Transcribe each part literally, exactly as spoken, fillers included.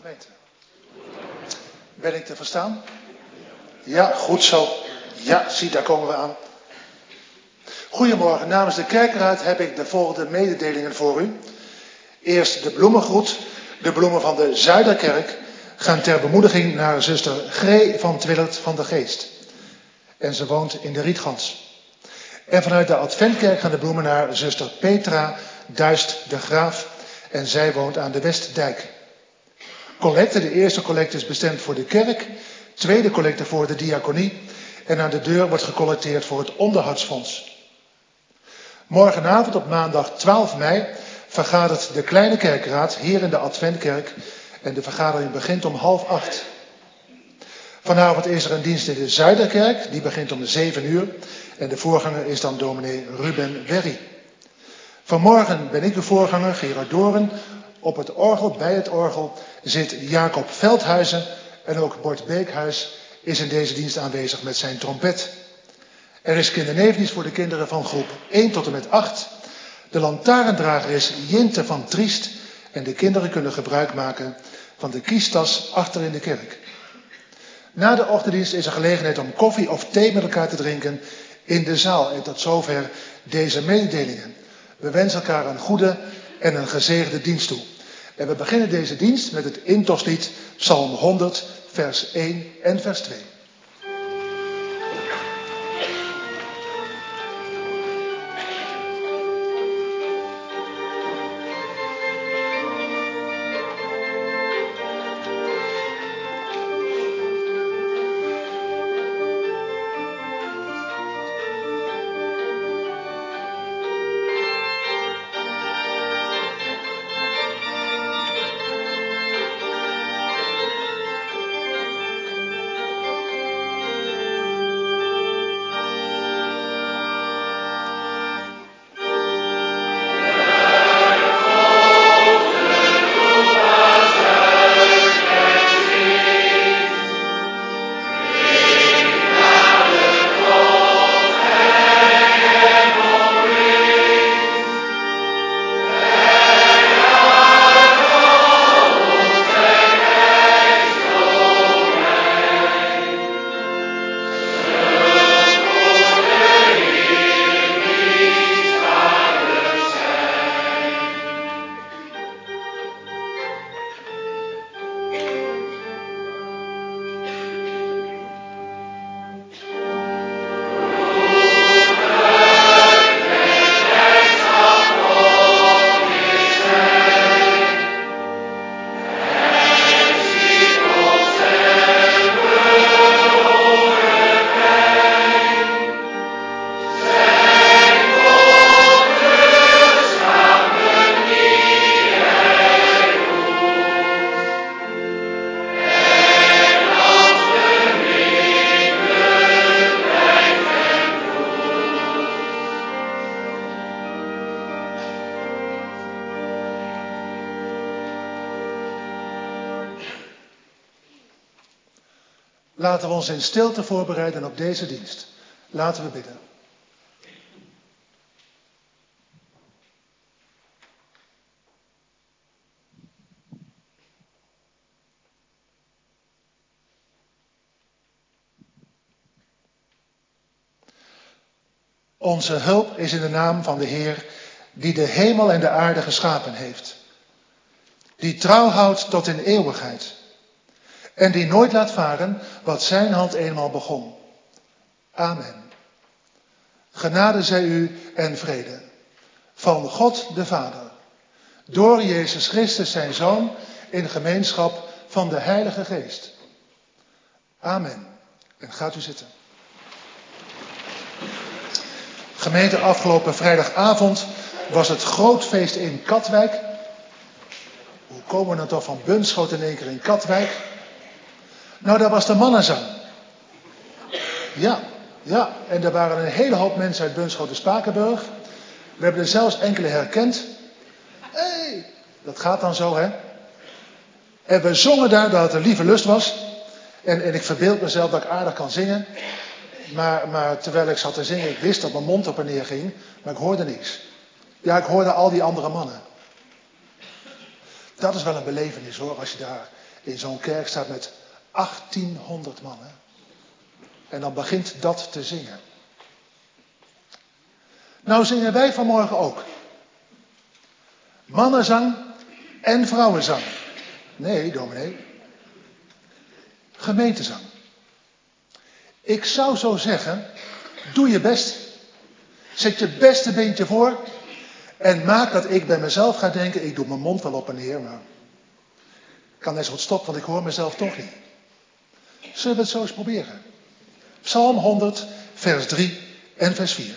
gemeente. Ben ik te verstaan? Ja, goed zo. Ja, zie, daar komen we aan. Goedemorgen, namens de kerkenraad heb ik de volgende mededelingen voor u. Eerst de bloemengroet. De bloemen van de Zuiderkerk gaan ter bemoediging naar zuster Gree van Twillert van de Geest. En ze woont in de Rietgans. En vanuit de Adventkerk gaan de bloemen naar zuster Petra Duist de Graaf. En zij woont aan de Westdijk. Collecte, de eerste collecte is bestemd voor de kerk. Tweede collecte voor de diaconie. En aan de deur wordt gecollecteerd voor het onderhoudsfonds. Morgenavond op maandag twaalf mei vergadert de kleine kerkraad hier in de Adventkerk. En de vergadering begint om half acht. Vanavond is er een dienst in de Zuiderkerk. Die begint om zeven uur. En de voorganger is dan dominee Ruben Werry. Vanmorgen ben ik de voorganger, Gerard Doren. Op het orgel, bij het orgel, zit Jacob Veldhuizen. En ook Bart Beekhuis is in deze dienst aanwezig met zijn trompet. Er is kindernevendienst voor de kinderen van groep één tot en met acht. De lantaarndrager is Jinte van Triest. En de kinderen kunnen gebruik maken van de kiestas achter in de kerk. Na de ochtenddienst is er gelegenheid om koffie of thee met elkaar te drinken in de zaal. En tot zover deze mededelingen. We wensen elkaar een goede en een gezegende dienst toe. En we beginnen deze dienst met het intostlied Psalm honderd, vers één en vers twee. Laten we ons in stilte voorbereiden op deze dienst. Laten we bidden. Onze hulp is in de naam van de Heer, die de hemel en de aarde geschapen heeft. Die trouw houdt tot in eeuwigheid. En die nooit laat varen wat zijn hand eenmaal begon. Amen. Genade zij u en vrede. Van God de Vader. Door Jezus Christus zijn Zoon in gemeenschap van de Heilige Geest. Amen. En gaat u zitten. Gemeente, afgelopen vrijdagavond was het groot feest in Katwijk. Hoe komen we nou toch van Bunschoten in één keer in Katwijk? Nou, daar was de mannenzang. Ja, ja. En er waren een hele hoop mensen uit Bunschoten-Spakenburg. We hebben er zelfs enkele herkend. Hé, hey, dat gaat dan zo, hè. En we zongen daar dat het een lieve lust was. En, en ik verbeeld mezelf dat ik aardig kan zingen. Maar, maar terwijl ik zat te zingen, ik wist dat mijn mond op en neer ging. Maar ik hoorde niks. Ja, ik hoorde al die andere mannen. Dat is wel een belevenis hoor, als je daar in zo'n kerk staat met achttienhonderd man. Hè? En dan begint dat te zingen. Nou zingen wij vanmorgen ook. Mannenzang en vrouwenzang. Nee, dominee. Gemeentezang. Ik zou zo zeggen, doe je best. Zet je beste beentje voor. En maak dat ik bij mezelf ga denken, ik doe mijn mond wel op en neer, maar ik kan net zo goed stoppen, want ik hoor mezelf toch niet. Zullen we het zo eens proberen? Psalm honderd, vers drie en vers vier.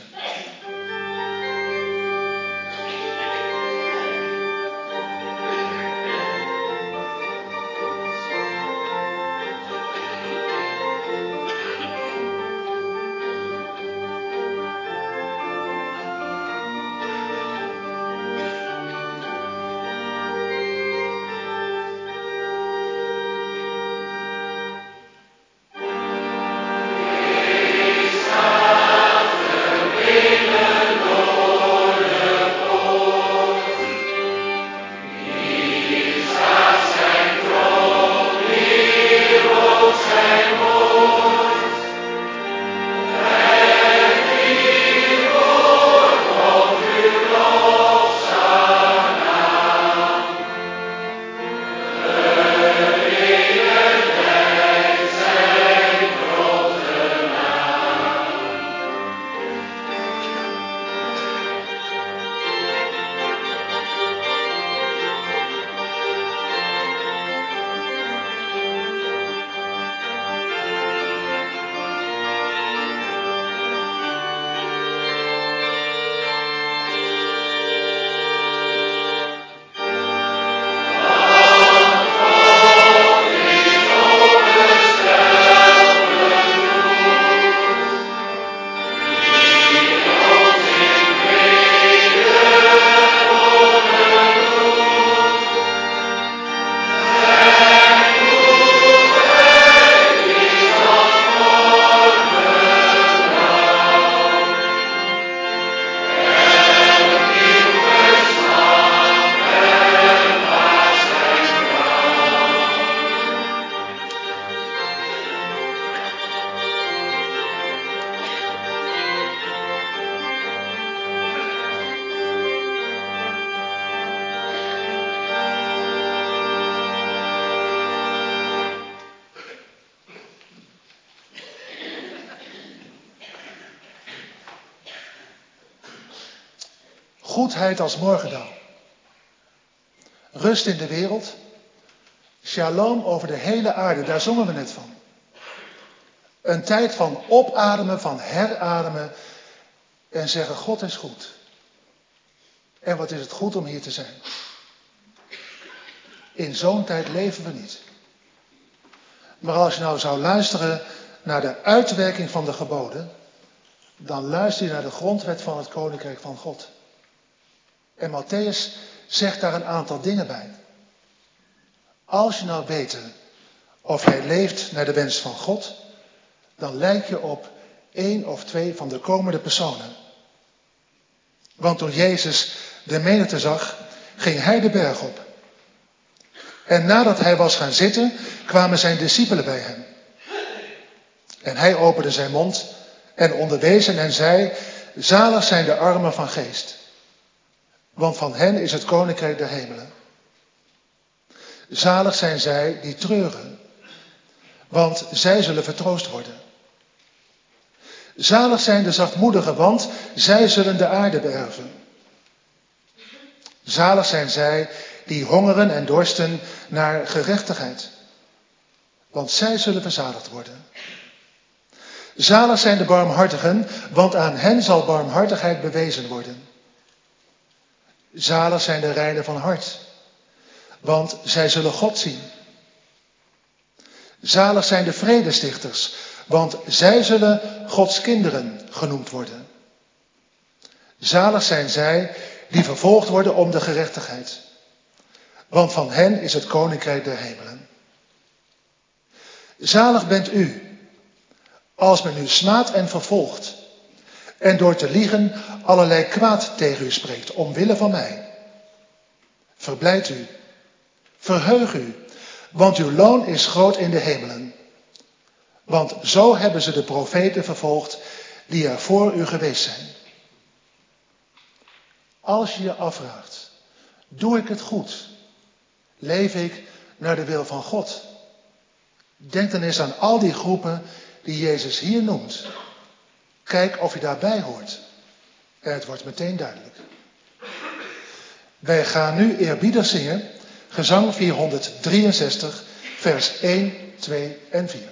Goedheid als morgendauw. Rust in de wereld. Shalom over de hele aarde, daar zongen we net van. Een tijd van opademen, van herademen en zeggen God is goed. En wat is het goed om hier te zijn. In zo'n tijd leven we niet. Maar als je nou zou luisteren naar de uitwerking van de geboden, dan luister je naar de grondwet van het Koninkrijk van God. En Matthäus zegt daar een aantal dingen bij. Als je nou weet of jij leeft naar de wens van God, dan lijk je op één of twee van de komende personen. Want toen Jezus de menigte zag, ging hij de berg op. En nadat hij was gaan zitten, kwamen zijn discipelen bij hem. En hij opende zijn mond en onderwees hen en zei, zalig zijn de armen van geest. Want van hen is het koninkrijk der hemelen. Zalig zijn zij die treuren, want zij zullen vertroost worden. Zalig zijn de zachtmoedigen, want zij zullen de aarde beërven. Zalig zijn zij die hongeren en dorsten naar gerechtigheid, want zij zullen verzadigd worden. Zalig zijn de barmhartigen, want aan hen zal barmhartigheid bewezen worden. Zalig zijn de reinen van hart, want zij zullen God zien. Zalig zijn de vredestichters, want zij zullen Gods kinderen genoemd worden. Zalig zijn zij die vervolgd worden om de gerechtigheid, want van hen is het koninkrijk der hemelen. Zalig bent u, als men u smaadt en vervolgt, en door te liegen allerlei kwaad tegen u spreekt, omwille van mij. Verblijd u, verheug u, want uw loon is groot in de hemelen. Want zo hebben ze de profeten vervolgd die er voor u geweest zijn. Als je je afvraagt, doe ik het goed? Leef ik naar de wil van God? Denk dan eens aan al die groepen die Jezus hier noemt. Kijk of je daarbij hoort. En het wordt meteen duidelijk. Wij gaan nu eerbiedig zingen, gezang vierhonderddrieënzestig, vers één, twee en vier.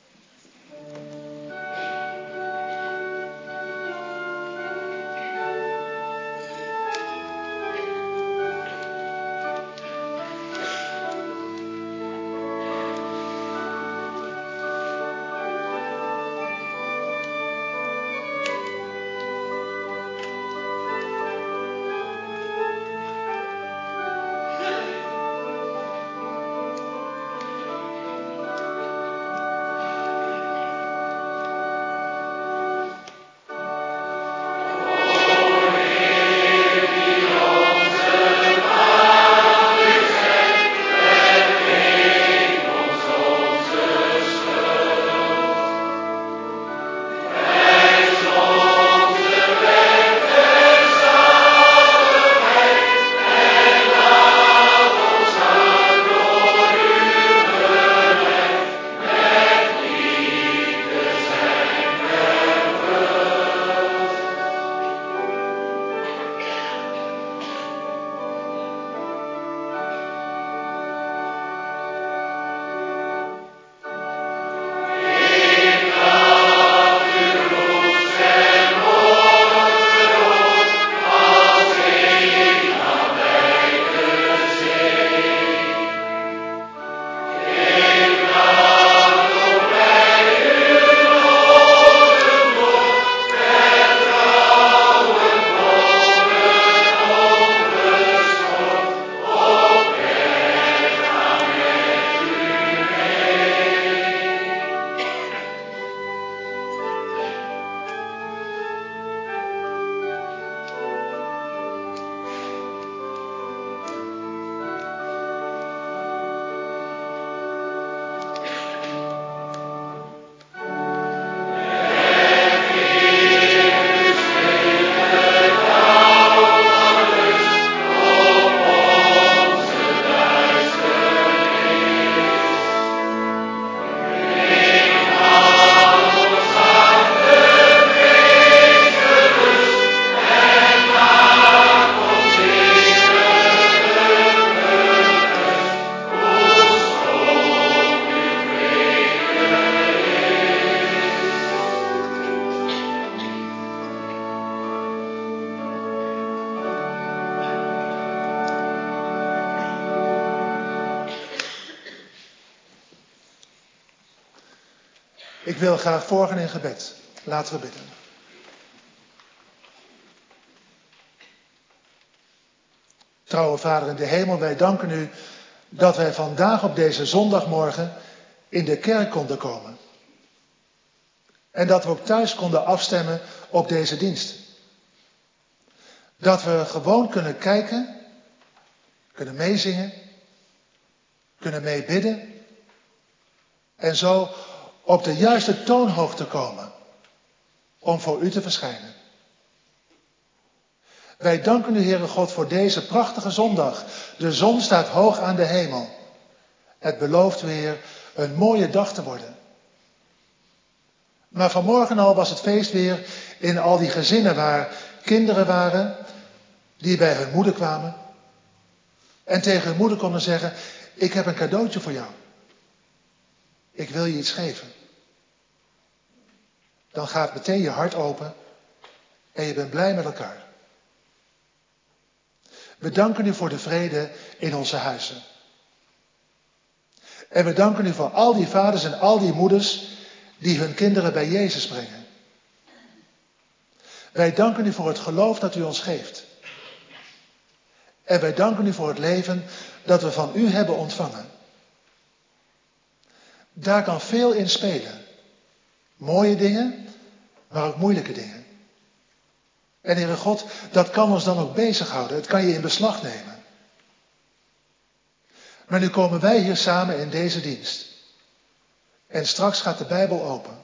Ik wil graag voorgaan in gebed. Laten we bidden. Trouwe Vader in de hemel, wij danken u dat wij vandaag op deze zondagmorgen in de kerk konden komen. En dat we ook thuis konden afstemmen op deze dienst. Dat we gewoon kunnen kijken, kunnen meezingen, kunnen meebidden en zo op de juiste toonhoogte komen om voor u te verschijnen. Wij danken u, Heere God, voor deze prachtige zondag. De zon staat hoog aan de hemel. Het belooft weer een mooie dag te worden. Maar vanmorgen al was het feest weer in al die gezinnen waar kinderen waren die bij hun moeder kwamen. En tegen hun moeder konden zeggen, ik heb een cadeautje voor jou. Ik wil je iets geven. Dan gaat meteen je hart open en je bent blij met elkaar. We danken u voor de vrede in onze huizen. En we danken u voor al die vaders en al die moeders die hun kinderen bij Jezus brengen. Wij danken u voor het geloof dat u ons geeft. En wij danken u voor het leven dat we van u hebben ontvangen. Daar kan veel in spelen. Mooie dingen, maar ook moeilijke dingen. En Heere God, dat kan ons dan ook bezighouden. Het kan je in beslag nemen. Maar nu komen wij hier samen in deze dienst. En straks gaat de Bijbel open.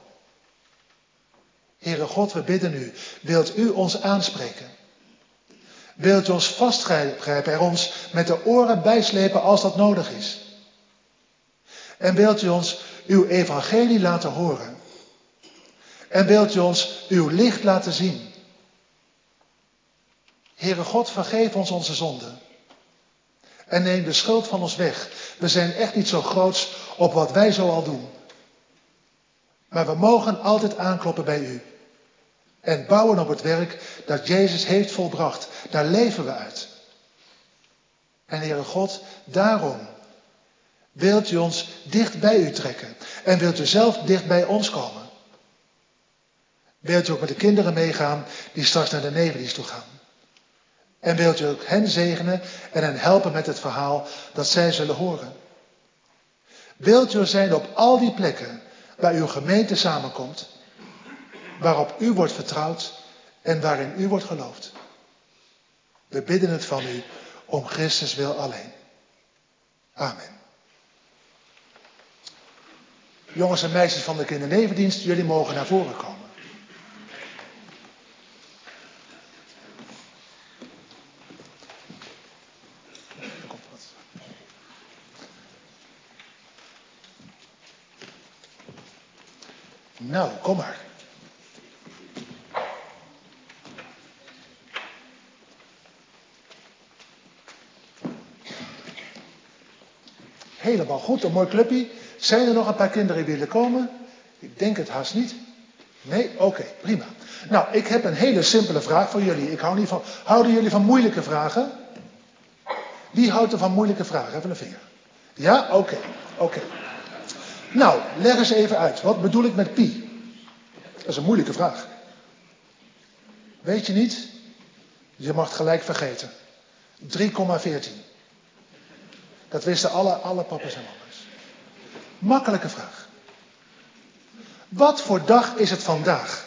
Heere God, we bidden u, wilt u ons aanspreken? Wilt u ons vastgrijpen, er ons met de oren bijslepen als dat nodig is? En wilt u ons uw evangelie laten horen? En wilt u ons uw licht laten zien? Heere God, vergeef ons onze zonden. En neem de schuld van ons weg. We zijn echt niet zo groots op wat wij zo al doen. Maar we mogen altijd aankloppen bij u. En bouwen op het werk dat Jezus heeft volbracht. Daar leven we uit. En Heere God, daarom wilt u ons dicht bij u trekken. En wilt u zelf dicht bij ons komen. Wilt u ook met de kinderen meegaan die straks naar de nevendienst toe gaan. En wilt u ook hen zegenen en hen helpen met het verhaal dat zij zullen horen. Wilt u er zijn op al die plekken waar uw gemeente samenkomt. Waarop u wordt vertrouwd en waarin u wordt geloofd. We bidden het van u om Christus wil alleen. Amen. Jongens en meisjes van de kindernevendienst, jullie mogen naar voren komen. Nou, kom maar. Helemaal goed, een mooi clubje. Zijn er nog een paar kinderen die willen komen? Ik denk het haast niet. Nee? Oké, okay, prima. Nou, ik heb een hele simpele vraag voor jullie. Ik hou niet van... Houden jullie van moeilijke vragen? Wie houdt er van moeilijke vragen? Even een vinger. Ja? Oké, okay, oké. Okay. Nou, leg eens even uit. Wat bedoel ik met pi? Dat is een moeilijke vraag. Weet je niet? Je mag het gelijk vergeten. drie komma veertien. Dat wisten alle, alle papa's en mama's. Makkelijke vraag. Wat voor dag is het vandaag?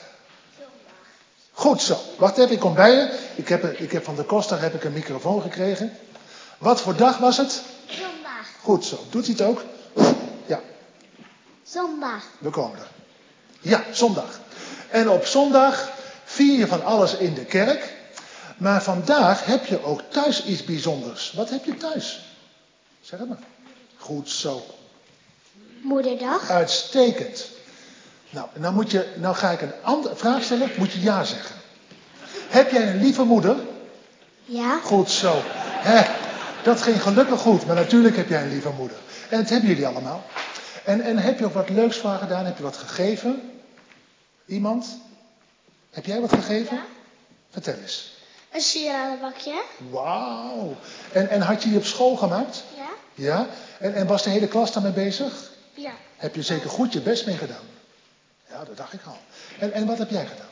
Goed zo. Wacht even, ik kom bij je. Ik heb, ik heb van de Costa heb ik een microfoon gekregen. Wat voor dag was het? Zondag. Goed zo. Doet hij het ook? Ja. Zondag. We komen er. Ja, zondag. En op zondag vier je van alles in de kerk. Maar vandaag heb je ook thuis iets bijzonders. Wat heb je thuis? Zeg het maar. Goed zo. Moederdag. Uitstekend. Nou, nou, moet je, nou ga ik een andere vraag stellen. Moet je ja zeggen. Heb jij een lieve moeder? Ja. Goed zo. Hè, dat ging gelukkig goed. Maar natuurlijk heb jij een lieve moeder. En dat hebben jullie allemaal. En, en heb je ook wat leuks voor haar gedaan? Heb je wat gegeven? Iemand? Heb jij wat gegeven? Ja. Vertel eens. Een sieradenbakje. Wauw. En, en had je die op school gemaakt? Ja. Ja? En, en was de hele klas daarmee bezig? Ja. Heb je zeker goed je best mee gedaan? Ja, dat dacht ik al. En, en wat heb jij gedaan?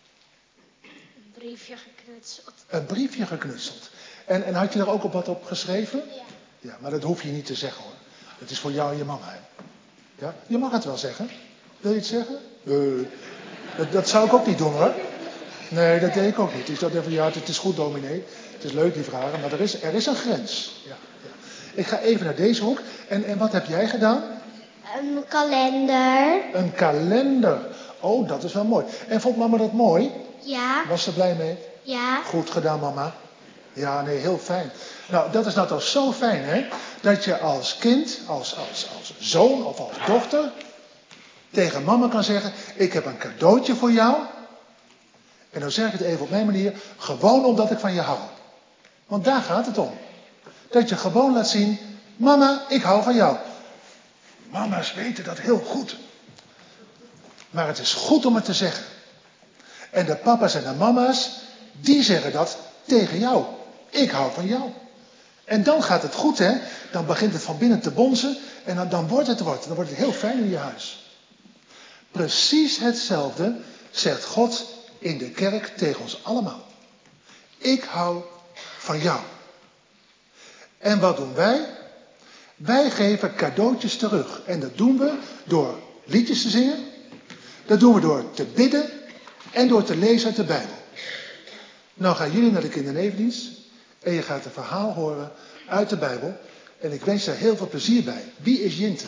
Een briefje geknutseld. Een briefje geknutseld. En, en had je er ook op wat op geschreven? Ja. Ja, maar dat hoef je niet te zeggen hoor. Het is voor jou en je mama. Hè? Ja? Je mag het wel zeggen. Wil je het zeggen? Uh, dat, dat zou ik ook niet doen hoor. Nee, dat deed ik ook niet. Ik dacht even, ja, het is goed dominee. Het is leuk die vragen, maar er is, er is een grens. Ja, ja. Ik ga even naar deze hoek. En, en wat heb jij gedaan? Een kalender. Een kalender. Oh, dat is wel mooi. En vond mama dat mooi? Ja. Was ze blij mee? Ja. Goed gedaan, mama. Ja, nee, heel fijn. Nou, dat is nou toch zo fijn, hè? Dat je als kind, als, als, als zoon of als dochter tegen mama kan zeggen, ik heb een cadeautje voor jou. En dan zeg ik het even op mijn manier, gewoon omdat ik van je hou. Want daar gaat het om. Dat je gewoon laat zien, mama, ik hou van jou. Mama's weten dat heel goed. Maar het is goed om het te zeggen. En de papa's en de mama's, die zeggen dat tegen jou. Ik hou van jou. En dan gaat het goed, hè. Dan begint het van binnen te bonzen. En dan, dan wordt het wat. Dan wordt het heel fijn in je huis. Precies hetzelfde zegt God in de kerk tegen ons allemaal. Ik hou van jou. En wat doen wij? Wij geven cadeautjes terug. En dat doen we door liedjes te zingen. Dat doen we door te bidden. En door te lezen uit de Bijbel. Nou gaan jullie naar de kindernevendienst. En je gaat een verhaal horen uit de Bijbel. En ik wens daar heel veel plezier bij. Wie is Jinte?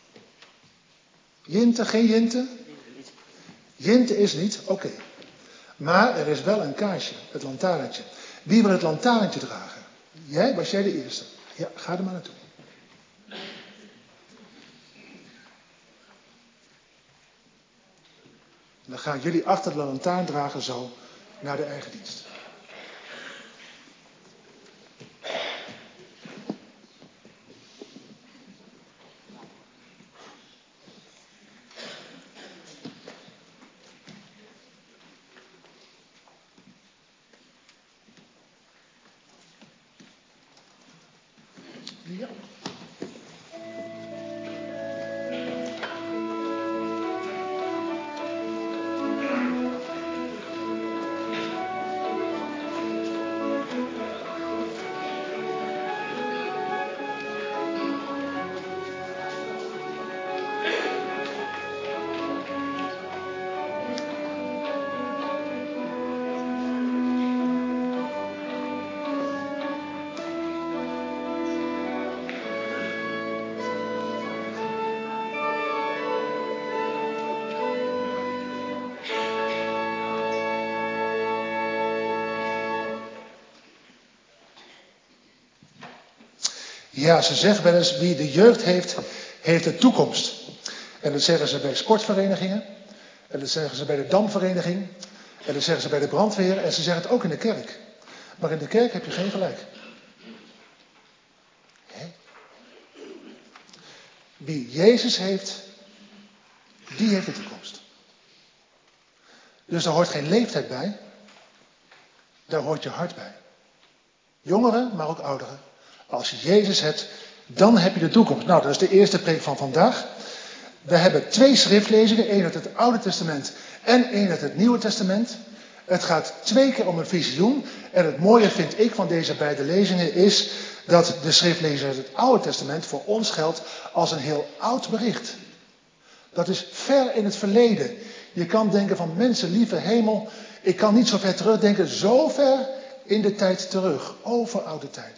Jinte, geen Jinte? Jinte is niet, oké. Okay. Maar er is wel een kaarsje, het lantaarntje. Wie wil het lantaarntje dragen? Jij, was jij de eerste? Ja, ga er maar naartoe. Dan gaan jullie achter de lantaarn dragen zo naar de eigen dienst. Ja. Ja, ze zeggen wel eens, wie de jeugd heeft, heeft de toekomst. En dat zeggen ze bij sportverenigingen. En dat zeggen ze bij de damvereniging. En dat zeggen ze bij de brandweer. En ze zeggen het ook in de kerk. Maar in de kerk heb je geen gelijk. Hè? Wie Jezus heeft, die heeft de toekomst. Dus daar hoort geen leeftijd bij. Daar hoort je hart bij. Jongeren, maar ook ouderen. Als je Jezus hebt, dan heb je de toekomst. Nou, dat is de eerste preek van vandaag. We hebben twee schriftlezingen, één uit het Oude Testament en één uit het Nieuwe Testament. Het gaat twee keer om een visioen. En het mooie vind ik van deze beide lezingen is dat de schriftlezing uit het Oude Testament voor ons geldt als een heel oud bericht. Dat is ver in het verleden. Je kan denken van mensen, lieve hemel, ik kan niet zo ver terugdenken, zo ver in de tijd terug, over oude tijden.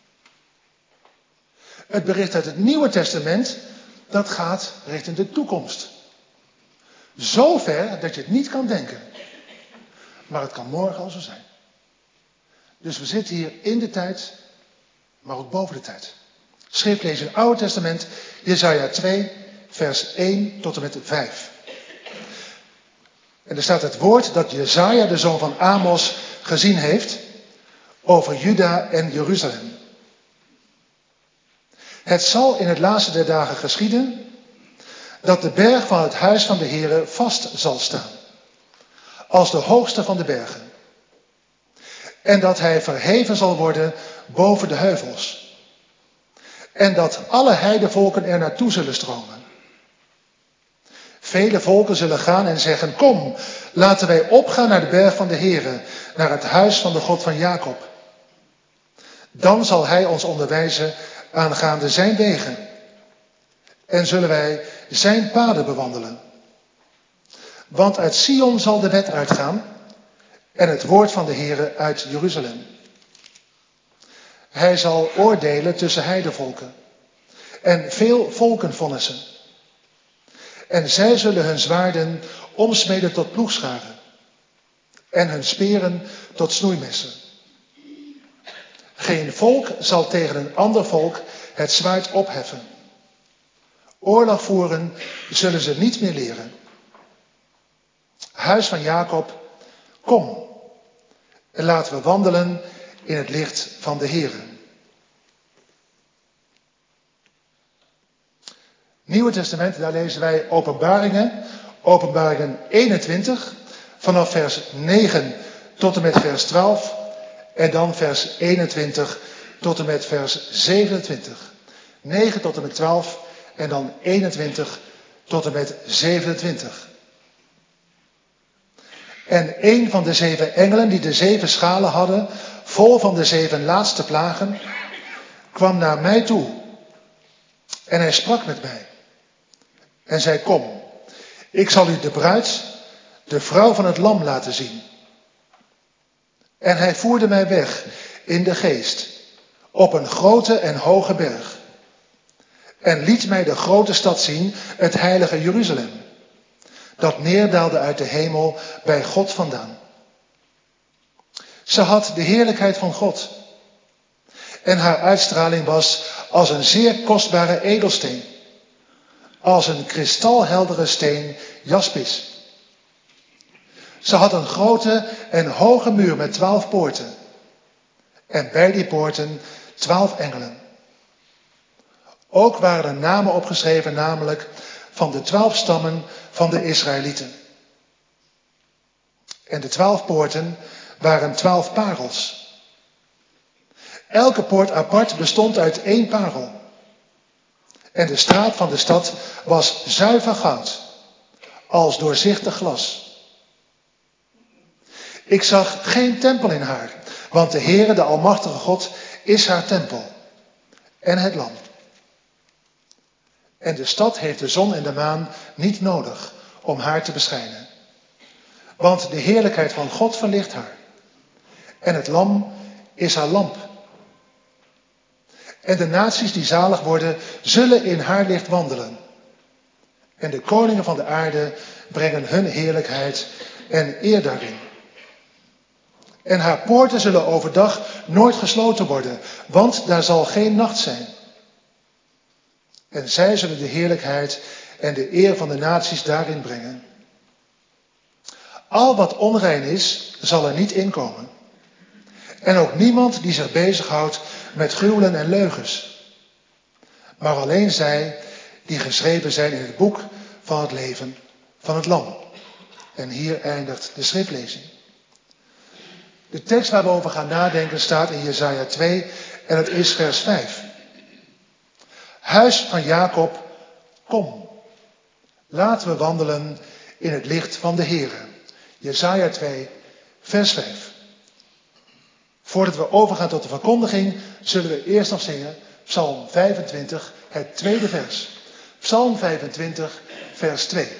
Het bericht uit het Nieuwe Testament, dat gaat richting de toekomst. Zo ver dat je het niet kan denken. Maar het kan morgen al zo zijn. Dus we zitten hier in de tijd, maar ook boven de tijd. Schriftlezing in het Oude Testament, Jesaja twee, vers één tot en met vijf. En er staat het woord dat Jesaja, de zoon van Amos, gezien heeft over Juda en Jeruzalem. Het zal in het laatste der dagen geschieden dat de berg van het huis van de Heere vast zal staan, als de hoogste van de bergen. En dat hij verheven zal worden boven de heuvels. En dat alle heidevolken er naartoe zullen stromen. Vele volken zullen gaan en zeggen, kom, laten wij opgaan naar de berg van de Heere, naar het huis van de God van Jacob. Dan zal hij ons onderwijzen aangaande zijn wegen. En zullen wij zijn paden bewandelen. Want uit Sion zal de wet uitgaan en het woord van de Heere uit Jeruzalem. Hij zal oordelen tussen heidevolken en veel volken vonnissen. En zij zullen hun zwaarden omsmeden tot ploegscharen en hun speren tot snoeimessen. Geen volk zal tegen een ander volk het zwaard opheffen. Oorlog voeren zullen ze niet meer leren. Huis van Jacob, kom en laten we wandelen in het licht van de Heere. Nieuwe Testament, daar lezen wij Openbaringen, Openbaringen eenentwintig, vanaf vers negen tot en met vers twaalf en dan vers eenentwintig tot en met vers zevenentwintig. negen tot en met twaalf en dan eenentwintig tot en met zevenentwintig. En een van de zeven engelen die de zeven schalen hadden, vol van de zeven laatste plagen, kwam naar mij toe. En hij sprak met mij. En zei, kom, ik zal u de bruid, de vrouw van het lam laten zien. En hij voerde mij weg in de geest, op een grote en hoge berg. en liet mij de grote stad zien, het heilige Jeruzalem, dat neerdaalde uit de hemel bij God vandaan. Ze had de heerlijkheid van God en haar uitstraling was als een zeer kostbare edelsteen, als een kristalheldere steen jaspis. Ze had een grote en hoge muur met twaalf poorten en bij die poorten twaalf engelen. Ook waren er namen opgeschreven, namelijk van de twaalf stammen van de Israëlieten. En de twaalf poorten waren twaalf parels. Elke poort apart bestond uit één parel. En de straat van de stad was zuiver goud, als doorzichtig glas. Ik zag geen tempel in haar, want de Heere, de Almachtige God, is haar tempel en het lam. En de stad heeft de zon en de maan niet nodig om haar te beschijnen. Want de heerlijkheid van God verlicht haar. En het lam is haar lamp. En de naties die zalig worden, zullen in haar licht wandelen. En de koningen van de aarde brengen hun heerlijkheid en eer daarin. En haar poorten zullen overdag nooit gesloten worden, want daar zal geen nacht zijn. En zij zullen de heerlijkheid en de eer van de naties daarin brengen. Al wat onrein is, zal er niet inkomen. En ook niemand die zich bezighoudt met gruwelen en leugens. Maar alleen zij die geschreven zijn in het boek van het leven van het lam. En hier eindigt de schriftlezing. De tekst waar we over gaan nadenken staat in Jesaja twee en het is vers vijf. Huis van Jacob, kom. Laten we wandelen in het licht van de Heere. Jesaja twee, vers vijf. Voordat we overgaan tot de verkondiging, zullen we eerst nog zingen Psalm vijfentwintig, het tweede vers. Psalm vijfentwintig, vers twee.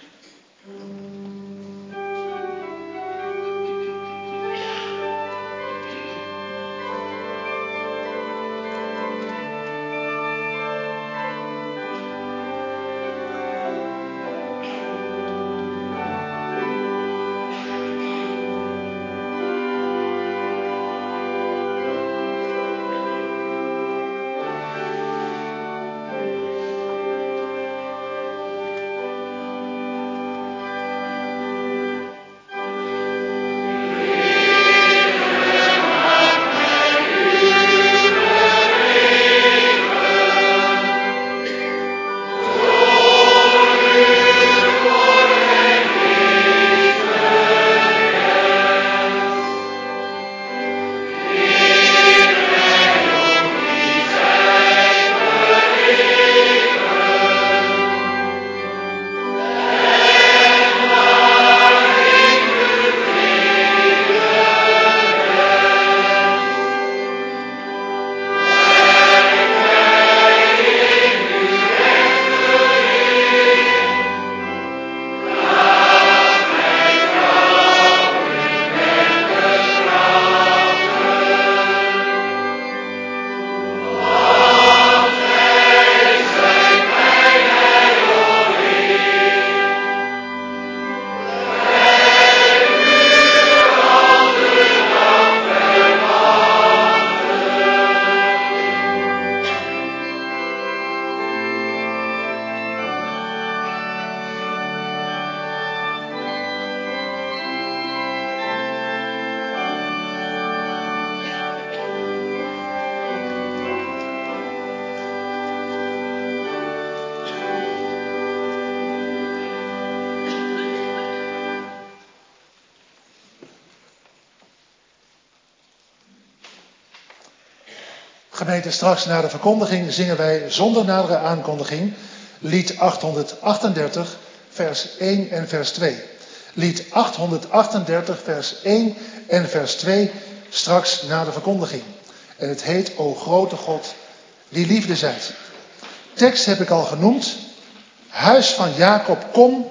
Gemeente, straks na de verkondiging zingen wij zonder nadere aankondiging lied achthonderdachtendertig, vers één en vers twee. Lied achthonderdachtendertig, vers één en vers twee, straks na de verkondiging. En het heet O grote God, die liefde zijt. Tekst heb ik al genoemd. Huis van Jacob, kom,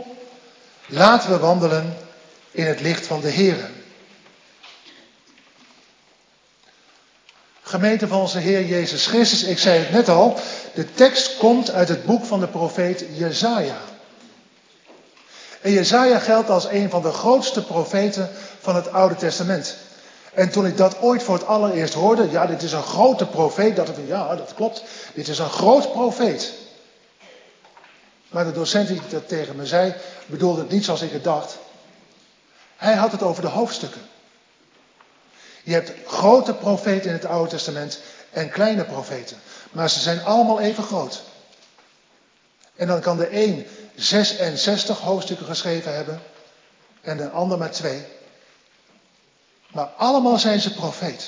laten we wandelen in het licht van de Heere. Gemeente van onze Heer Jezus Christus, ik zei het net al, de tekst komt uit het boek van de profeet Jesaja. En Jesaja geldt als een van de grootste profeten van het Oude Testament. En toen ik dat ooit voor het allereerst hoorde, ja, dit is een grote profeet, dacht ik, ja, dat klopt, dit is een groot profeet. Maar de docent die dat tegen me zei, bedoelde het niet zoals ik het dacht. Hij had het over de hoofdstukken. Je hebt grote profeten in het Oude Testament en kleine profeten. Maar ze zijn allemaal even groot. En dan kan de een zesenzestig hoofdstukken geschreven hebben en de ander maar twee. Maar allemaal zijn ze profeet.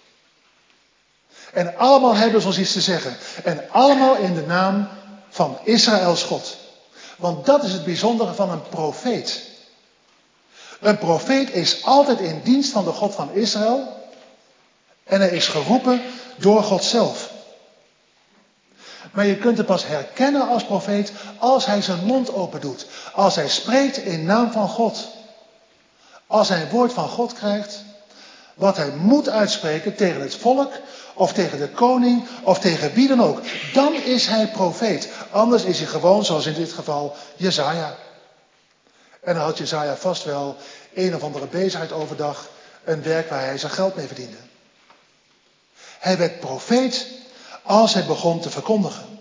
En allemaal hebben ze ons iets te zeggen. En allemaal in de naam van Israëls God. Want dat is het bijzondere van een profeet. Een profeet is altijd in dienst van de God van Israël. En hij is geroepen door God zelf. Maar je kunt hem pas herkennen als profeet als hij zijn mond open doet. Als hij spreekt in naam van God. Als hij een woord van God krijgt. Wat hij moet uitspreken tegen het volk. Of tegen de koning. Of tegen wie dan ook. Dan is hij profeet. Anders is hij gewoon, zoals in dit geval, Jesaja. En dan had Jesaja vast wel een of andere bezigheid overdag. Een werk waar hij zijn geld mee verdiende. Hij werd profeet als hij begon te verkondigen.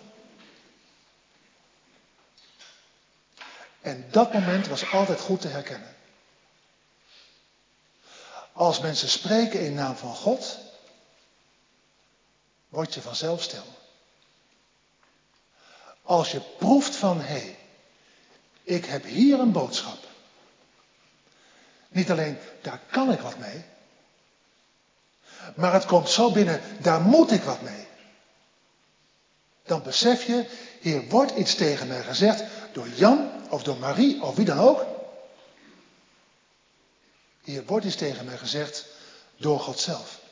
En dat moment was altijd goed te herkennen. Als mensen spreken in naam van God, word je vanzelf stil. Als je proeft van, hé, hey, ik heb hier een boodschap. Niet alleen, daar kan ik wat mee. Maar het komt zo binnen, daar moet ik wat mee. Dan besef je, hier wordt iets tegen mij gezegd door Jan of door Marie of wie dan ook. Hier wordt iets tegen mij gezegd door God zelf.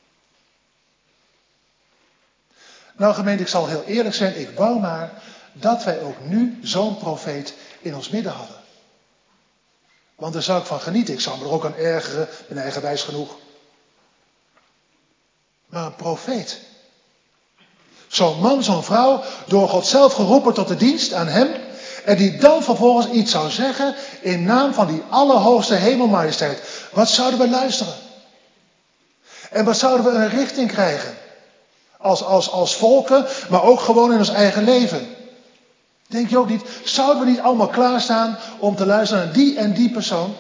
Nou gemeente, ik zal heel eerlijk zijn, ik wou maar dat wij ook nu zo'n profeet in ons midden hadden. Want daar zou ik van genieten, ik zou me er ook aan ergeren, ben eigenwijs genoeg. Maar een profeet. Zo'n man, zo'n vrouw, door God zelf geroepen tot de dienst aan hem. En die dan vervolgens iets zou zeggen in naam van die allerhoogste hemelmajesteit. Wat zouden we luisteren? En wat zouden we een richting krijgen? Als, als, als volken, maar ook gewoon in ons eigen leven. Denk je ook niet, zouden we niet allemaal klaarstaan om te luisteren naar die en die persoon?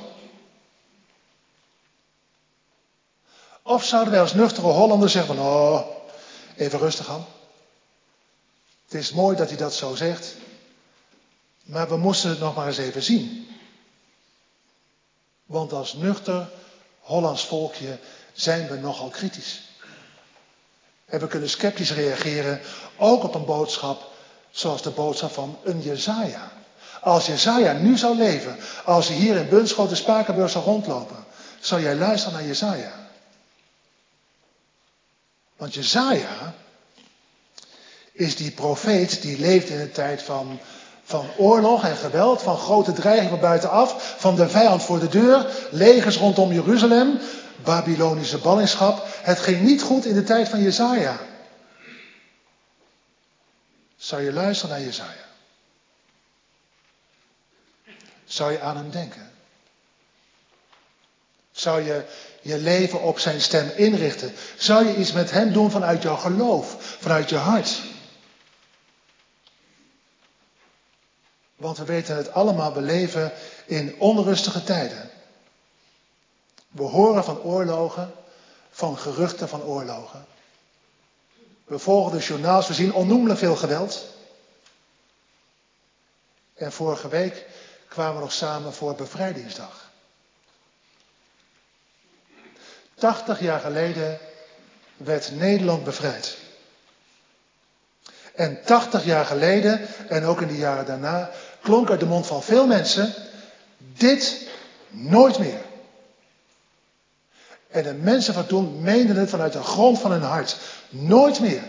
Of zouden wij als nuchtere Hollanders zeggen van, oh, even rustig aan. Het is mooi dat hij dat zo zegt. Maar we moesten het nog maar eens even zien. Want als nuchter Hollands volkje zijn we nogal kritisch. En we kunnen sceptisch reageren, ook op een boodschap zoals de boodschap van een Jesaja. Als Jesaja nu zou leven, als hij hier in Bunschoten Spakenburg zou rondlopen, zou jij luisteren naar Jesaja. Want Jesaja is die profeet die leeft in de tijd van, van oorlog en geweld, van grote dreiging van buitenaf, van de vijand voor de deur, legers rondom Jeruzalem, Babylonische ballingschap. Het ging niet goed in de tijd van Jesaja. Zou je luisteren naar Jesaja? Zou je aan hem denken? Zou je je leven op zijn stem inrichten? Zou je iets met hem doen vanuit jouw geloof, vanuit je hart? Want we weten het allemaal, we leven in onrustige tijden. We horen van oorlogen, van geruchten van oorlogen. We volgen de journaals, we zien onnoemelijk veel geweld. En vorige week kwamen we nog samen voor Bevrijdingsdag. tachtig jaar geleden werd Nederland bevrijd. En tachtig jaar geleden, en ook in de jaren daarna, klonk uit de mond van veel mensen, dit nooit meer. En de mensen van toen meenden het vanuit de grond van hun hart. Nooit meer.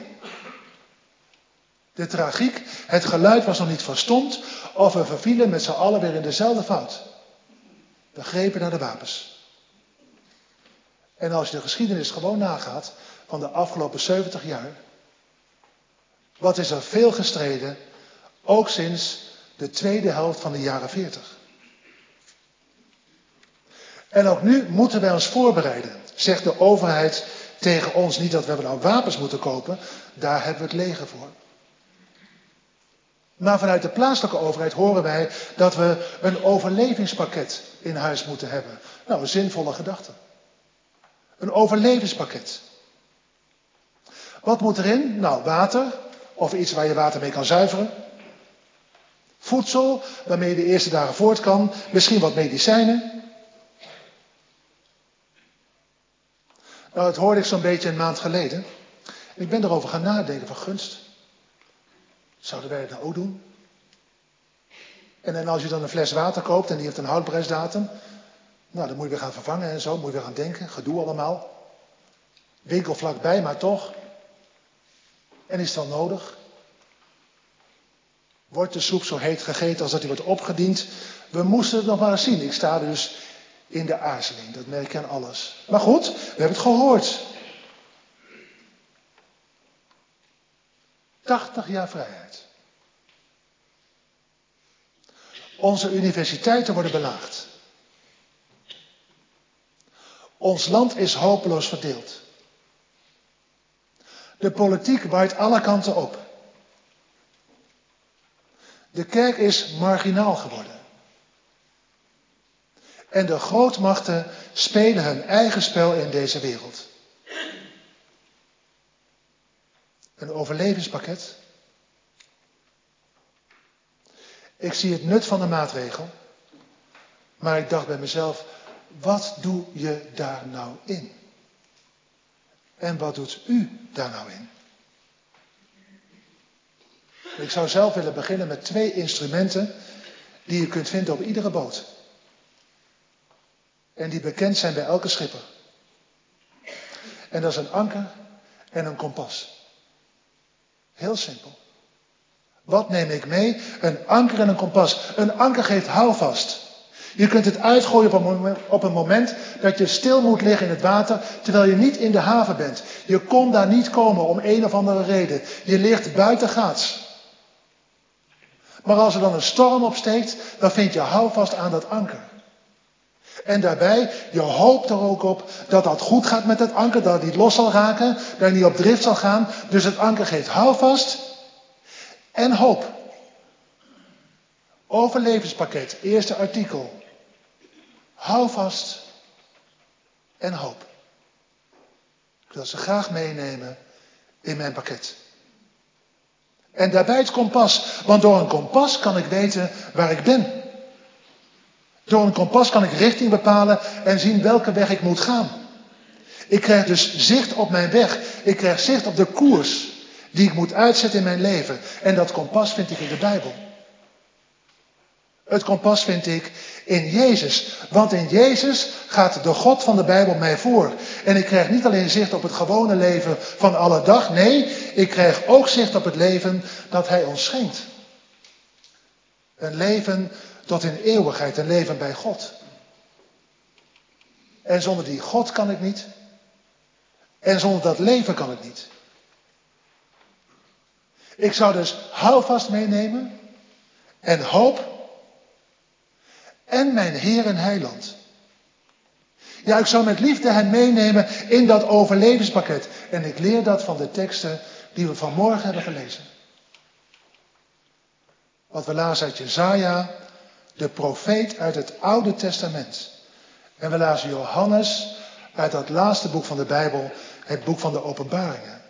De tragiek, het geluid was nog niet verstomd, of we vervielen met z'n allen weer in dezelfde fout. We grepen naar de wapens. En als je de geschiedenis gewoon nagaat, van de afgelopen zeventig jaar. Wat is er veel gestreden, ook sinds de tweede helft van de jaren veertig. En ook nu moeten wij ons voorbereiden, zegt de overheid tegen ons. Niet dat we nou wapens moeten kopen, daar hebben we het leger voor. Maar vanuit de plaatselijke overheid horen wij dat we een overlevingspakket in huis moeten hebben. Nou, een zinvolle gedachte. Een overlevingspakket. Wat moet erin? Nou, water, of iets waar je water mee kan zuiveren. Voedsel, waarmee je de eerste dagen voort kan. Misschien wat medicijnen. Nou, dat hoorde ik zo'n beetje een maand geleden. Ik ben erover gaan nadenken van gunst. Zouden wij het nou ook doen? En, en als je dan een fles water koopt en die heeft een houdbaarheidsdatum. Nou, dan moet je weer gaan vervangen en zo. Moet je weer gaan denken. Gedoe allemaal. Winkel vlakbij, maar toch. En is het wel nodig? Wordt de soep zo heet gegeten als dat die wordt opgediend? We moesten het nog maar eens zien. Ik sta dus in de aarzeling. Dat merk je aan alles. Maar goed, we hebben het gehoord. tachtig jaar vrijheid. Onze universiteiten worden belaagd. Ons land is hopeloos verdeeld. De politiek waait alle kanten op. De kerk is marginaal geworden. En de grootmachten spelen hun eigen spel in deze wereld. Een overlevingspakket. Ik zie het nut van de maatregel. Maar ik dacht bij mezelf, wat doe je daar nou in? En wat doet u daar nou in? Ik zou zelf willen beginnen met twee instrumenten die je kunt vinden op iedere boot. En die bekend zijn bij elke schipper. En dat is een anker en een kompas. Heel simpel. Wat neem ik mee? Een anker en een kompas. Een anker geeft houvast. Je kunt het uitgooien op een, moment, op een moment dat je stil moet liggen in het water, terwijl je niet in de haven bent. Je kon daar niet komen om een of andere reden. Je ligt buitengaats. Maar als er dan een storm opsteekt, dan vind je houvast aan dat anker. En daarbij, je hoopt er ook op dat dat goed gaat met het anker, dat het niet los zal raken, dat je niet op drift zal gaan. Dus het anker geeft houvast en hoop. Overlevingspakket, eerste artikel. Houvast en hoop. Ik wil ze graag meenemen in mijn pakket. En daarbij het kompas, want door een kompas kan ik weten waar ik ben. Door een kompas kan ik richting bepalen en zien welke weg ik moet gaan. Ik krijg dus zicht op mijn weg. Ik krijg zicht op de koers die ik moet uitzetten in mijn leven. En dat kompas vind ik in de Bijbel. Het kompas vind ik in Jezus. Want in Jezus gaat de God van de Bijbel mij voor. En ik krijg niet alleen zicht op het gewone leven van alle dag. Nee, ik krijg ook zicht op het leven dat Hij ons schenkt. Een leven tot in eeuwigheid, een leven bij God. En zonder die God kan ik niet. En zonder dat leven kan ik niet. Ik zou dus houvast meenemen. En hoop. En mijn Heer en Heiland. Ja, ik zou met liefde Hem meenemen in dat overlevingspakket. En ik leer dat van de teksten die we vanmorgen hebben gelezen. Wat we lazen uit Jesaja, de profeet uit het Oude Testament. En we lazen Johannes uit dat laatste boek van de Bijbel, het boek van de Openbaringen.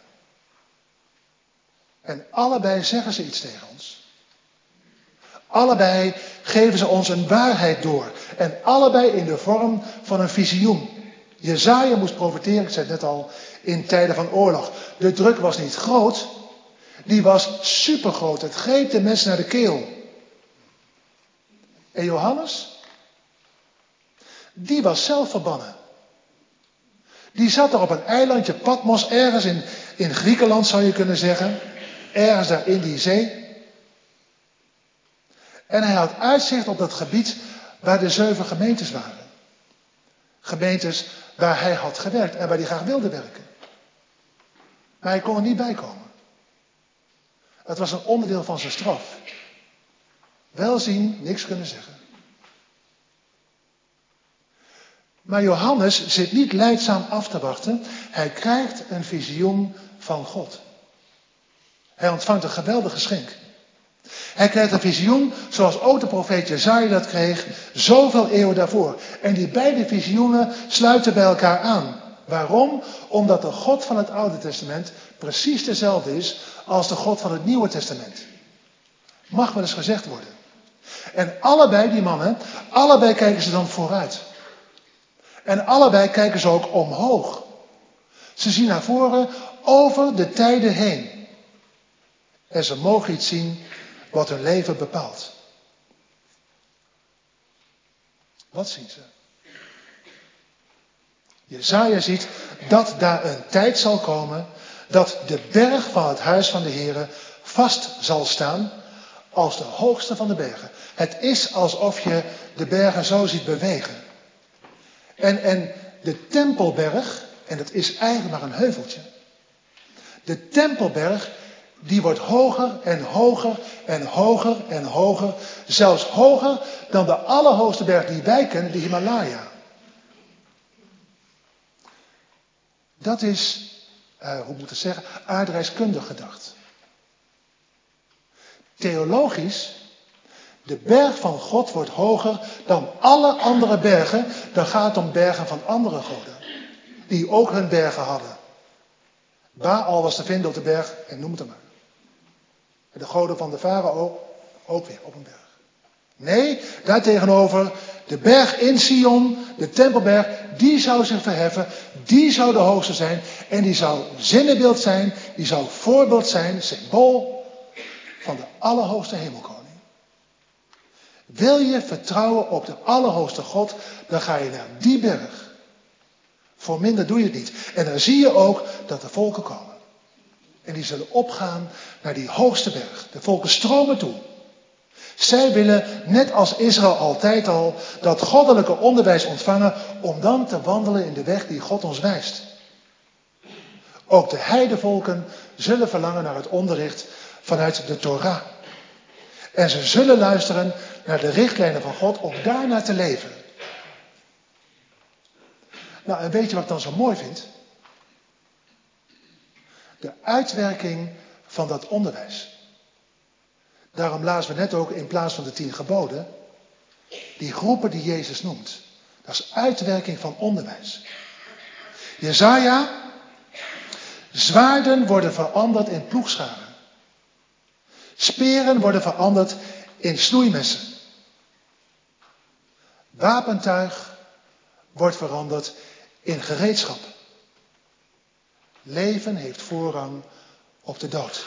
En allebei zeggen ze iets tegen ons. Allebei geven ze ons een waarheid door. En allebei in de vorm van een visioen. Jesaja moest profeteren, ik zei het net al, in tijden van oorlog. De druk was niet groot, die was supergroot. Het greep de mensen naar de keel. En Johannes, die was zelf verbannen. Die zat er op een eilandje Patmos, ergens in, in Griekenland zou je kunnen zeggen. Ergens daar in die zee. En hij had uitzicht op dat gebied waar de zeven gemeentes waren. Gemeentes waar hij had gewerkt en waar hij graag wilde werken. Maar hij kon er niet bij komen. Het was een onderdeel van zijn straf. Wel zien, niks kunnen zeggen. Maar Johannes zit niet lijdzaam af te wachten. Hij krijgt een visioen van God. Hij ontvangt een geweldig geschenk. Hij krijgt een visioen zoals ook de profeet Jesaja dat kreeg, zoveel eeuwen daarvoor. En die beide visioenen sluiten bij elkaar aan. Waarom? Omdat de God van het Oude Testament precies dezelfde is als de God van het Nieuwe Testament. Mag wel eens gezegd worden. En allebei die mannen, allebei kijken ze dan vooruit. En allebei kijken ze ook omhoog. Ze zien naar voren over de tijden heen. En ze mogen iets zien wat hun leven bepaalt. Wat zien ze? Jesaja ziet dat daar een tijd zal komen dat de berg van het huis van de Here vast zal staan als de hoogste van de bergen. Het is alsof je de bergen zo ziet bewegen. En, en de Tempelberg, en dat is eigenlijk maar een heuveltje. De Tempelberg, die wordt hoger en hoger en hoger en hoger. Zelfs hoger dan de allerhoogste berg die wij kennen, de Himalaya. Dat is, uh, hoe moet ik het zeggen, aardrijkskundig gedacht. Theologisch, de berg van God wordt hoger dan alle andere bergen. Dan gaat het om bergen van andere goden. Die ook hun bergen hadden. Baal was te vinden op de berg, en noem het maar. De goden van de farao ook weer op een berg. Nee, daartegenover de berg in Sion, de Tempelberg, die zou zich verheffen. Die zou de hoogste zijn. En die zou zinnebeeld zijn, die zou voorbeeld zijn, symbool van de allerhoogste hemelkoning. Wil je vertrouwen op de allerhoogste God, dan ga je naar die berg. Voor minder doe je het niet. En dan zie je ook dat de volken komen. En die zullen opgaan naar die hoogste berg. De volken stromen toe. Zij willen, net als Israël altijd al, dat goddelijke onderwijs ontvangen om dan te wandelen in de weg die God ons wijst. Ook de heidevolken zullen verlangen naar het onderricht vanuit de Torah. En ze zullen luisteren naar de richtlijnen van God om daarnaar te leven. Nou, en weet je wat ik dan zo mooi vind? De uitwerking van dat onderwijs. Daarom lazen we net ook in plaats van de tien geboden, die groepen die Jezus noemt. Dat is uitwerking van onderwijs. Jesaja, zwaarden worden veranderd in ploegscharen. Speren worden veranderd in snoeimessen. Wapentuig wordt veranderd in gereedschap. Leven heeft voorrang op de dood.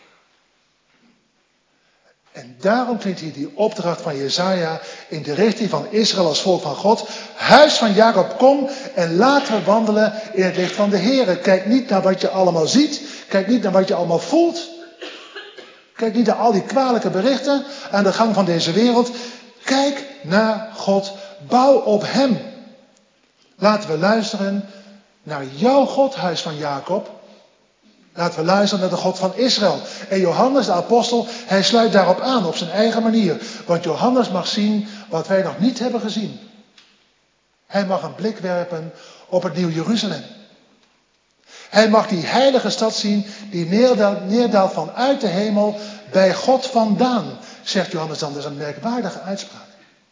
En daarom klinkt hier die opdracht van Jesaja in de richting van Israël als volk van God. Huis van Jacob, kom en laten we wandelen in het licht van de Here. Kijk niet naar wat je allemaal ziet. Kijk niet naar wat je allemaal voelt. Kijk niet naar al die kwalijke berichten aan de gang van deze wereld. Kijk naar God. Bouw op Hem. Laten we luisteren naar jouw God, huis van Jacob. Laten we luisteren naar de God van Israël. En Johannes de apostel, hij sluit daarop aan op zijn eigen manier. Want Johannes mag zien wat wij nog niet hebben gezien. Hij mag een blik werpen op het Nieuw Jeruzalem. Hij mag die heilige stad zien die neerdaalt, neerdaalt vanuit de hemel bij God vandaan. Zegt Johannes dan, dat is een merkwaardige uitspraak.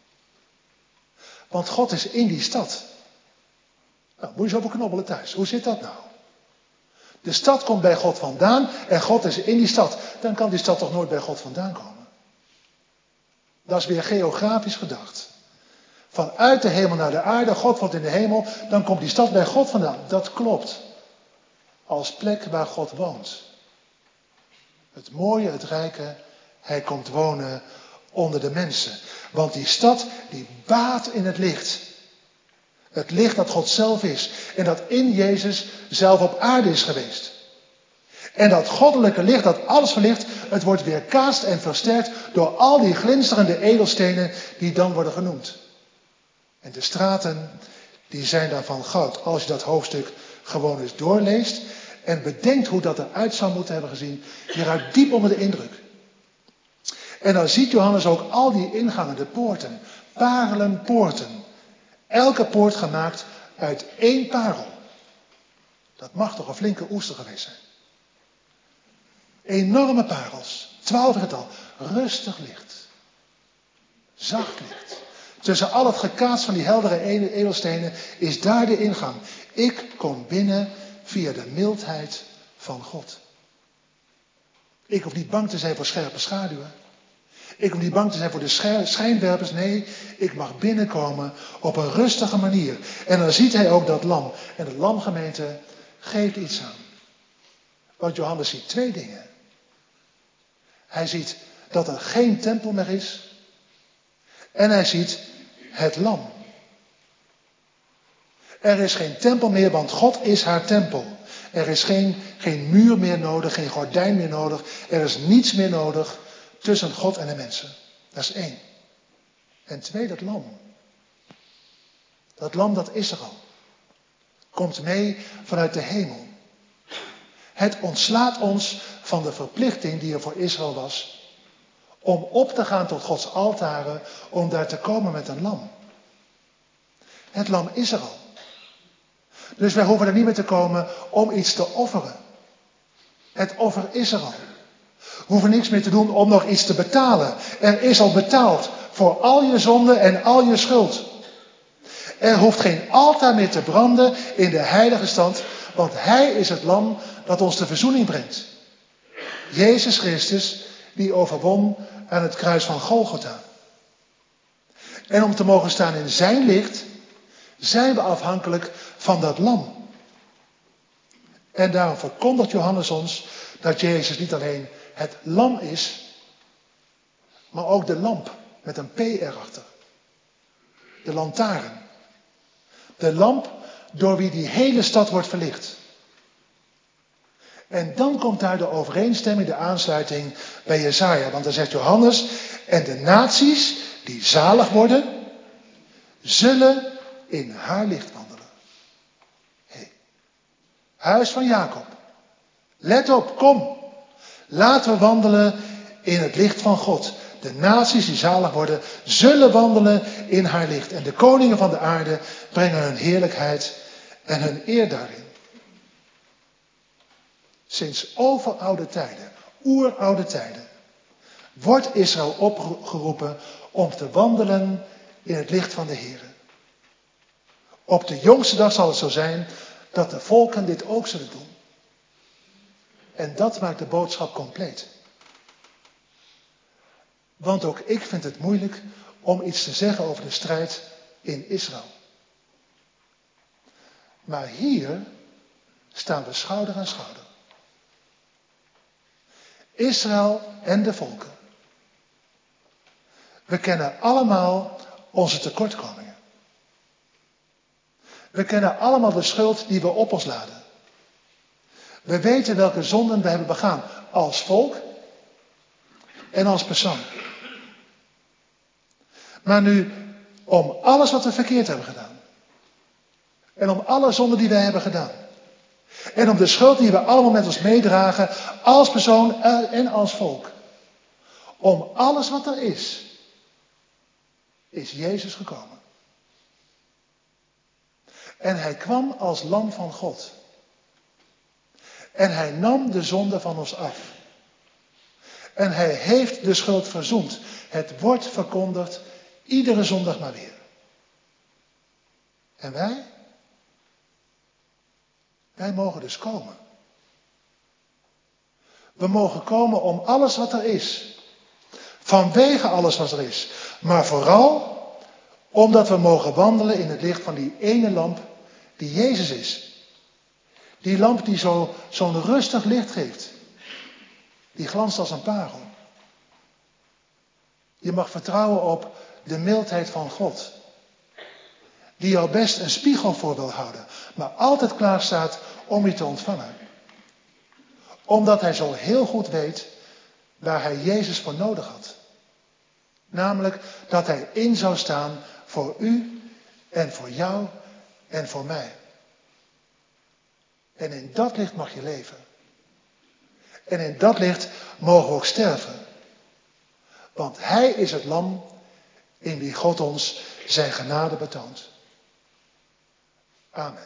Want God is in die stad. Nou, moet je zo beknobbelen thuis. Hoe zit dat nou? De stad komt bij God vandaan en God is in die stad. Dan kan die stad toch nooit bij God vandaan komen? Dat is weer geografisch gedacht. Vanuit de hemel naar de aarde, God wordt in de hemel, dan komt die stad bij God vandaan. Dat klopt. Als plek waar God woont. Het mooie, het rijke, hij komt wonen onder de mensen. Want die stad, die baat in het licht. Het licht dat God zelf is. En dat in Jezus zelf op aarde is geweest. En dat goddelijke licht dat alles verlicht, het wordt weerkaatst en versterkt door al die glinsterende edelstenen die dan worden genoemd. En de straten, die zijn daarvan goud. Als je dat hoofdstuk gewoon eens doorleest. en bedenkt hoe dat eruit zou moeten hebben gezien, je raakt diep onder de indruk. En dan ziet Johannes ook al die ingangen, de poorten, parelenpoorten. Elke poort gemaakt uit één parel. Dat mag toch een flinke oester geweest zijn. Enorme parels, twaalf getal, rustig licht. Zacht licht. Tussen al het gekaats van die heldere edelstenen is daar de ingang. Ik kom binnen via de mildheid van God. Ik hoef niet bang te zijn voor scherpe schaduwen. Ik hoef niet bang te zijn voor de schijnwerpers. Nee, ik mag binnenkomen op een rustige manier. En dan ziet hij ook dat lam. En de lamgemeente geeft iets aan. Want Johannes ziet twee dingen. Hij ziet dat er geen tempel meer is. En hij ziet het lam. Er is geen tempel meer, want God is haar tempel. Er is geen, geen muur meer nodig, geen gordijn meer nodig. Er is niets meer nodig tussen God en de mensen. Dat is één. En twee, dat lam. Dat lam, dat is er al. Komt mee vanuit de hemel. Het ontslaat ons van de verplichting die er voor Israël was. Om op te gaan tot Gods altaren, om daar te komen met een lam. Het lam is er al. Dus wij hoeven er niet meer te komen om iets te offeren. Het offer is er al. We hoeven niks meer te doen om nog iets te betalen. Er is al betaald voor al je zonde en al je schuld. Er hoeft geen altaar meer te branden in de heilige stand, want Hij is het lam dat ons de verzoening brengt. Jezus Christus, die overwon aan het kruis van Golgotha. En om te mogen staan in zijn licht, zijn we afhankelijk van dat lam. En daarom verkondigt Johannes ons dat Jezus niet alleen het lam is, maar ook de lamp met een P erachter. De lantaarn. De lamp door wie die hele stad wordt verlicht. En dan komt daar de overeenstemming, de aansluiting bij Jesaja. Want dan zegt Johannes, en de naties die zalig worden, zullen in haar licht wandelen. Hey. Huis van Jacob. Let op, kom. Laten we wandelen in het licht van God. De naties die zalig worden, zullen wandelen in haar licht. En de koningen van de aarde brengen hun heerlijkheid en hun eer daarin. Sinds overoude tijden, oeroude tijden, wordt Israël opgeroepen om te wandelen in het licht van de Heer. Op de jongste dag zal het zo zijn dat de volken dit ook zullen doen. En dat maakt de boodschap compleet. Want ook ik vind het moeilijk om iets te zeggen over de strijd in Israël. Maar hier staan we schouder aan schouder. Israël en de volken. We kennen allemaal onze tekortkomingen. We kennen allemaal de schuld die we op ons laden. We weten welke zonden we hebben begaan als volk en als persoon. Maar nu, om alles wat we verkeerd hebben gedaan. En om alle zonden die we hebben gedaan. En om de schuld die we allemaal met ons meedragen, als persoon en als volk. Om alles wat er is, is Jezus gekomen. En hij kwam als lam van God. En hij nam de zonde van ons af. En hij heeft de schuld verzoend. Het wordt verkondigd, iedere zondag maar weer. En wij? Wij mogen dus komen. We mogen komen om alles wat er is. Vanwege alles wat er is. Maar vooral omdat we mogen wandelen in het licht van die ene lamp die Jezus is. Die lamp die zo, zo'n rustig licht geeft. Die glanst als een parel. Je mag vertrouwen op de mildheid van God. Die jou best een spiegel voor wil houden. Maar altijd klaar staat om je te ontvangen. Omdat hij zo heel goed weet waar hij Jezus voor nodig had. Namelijk dat hij in zou staan voor u en voor jou en voor mij. En in dat licht mag je leven. En in dat licht mogen we ook sterven. Want hij is het lam in wie God ons zijn genade betoont. Amen.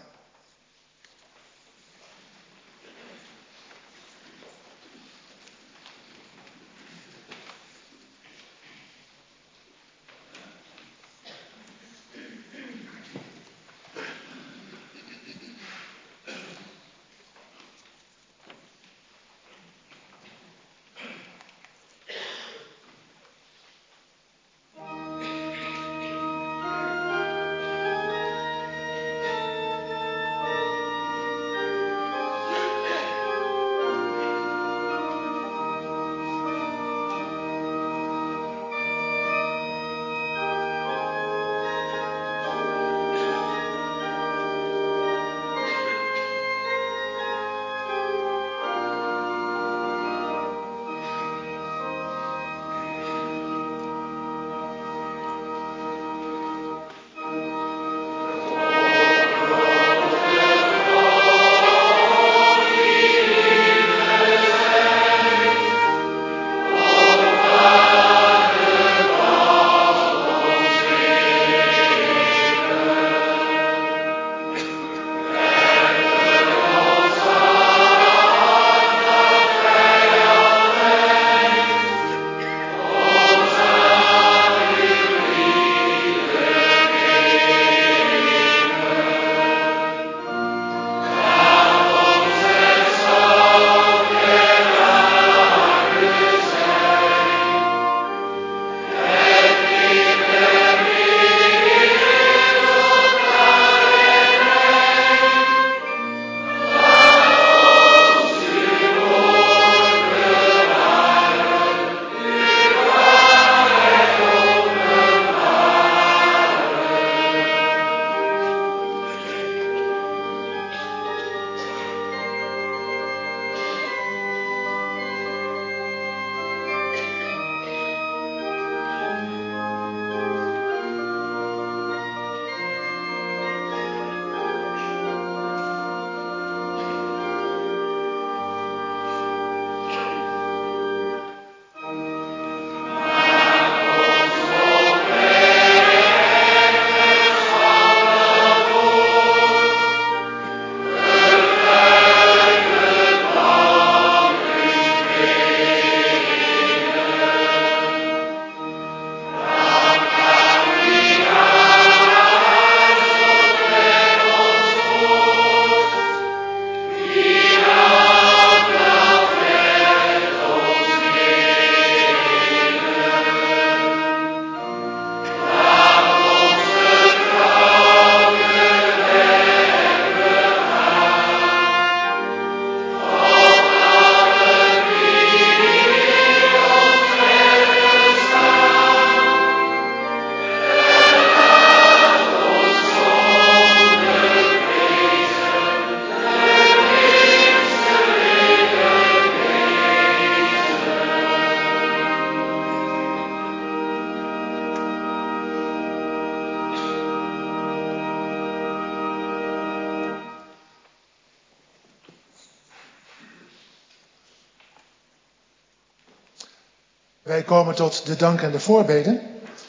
Wij komen tot de dank en de voorbeden.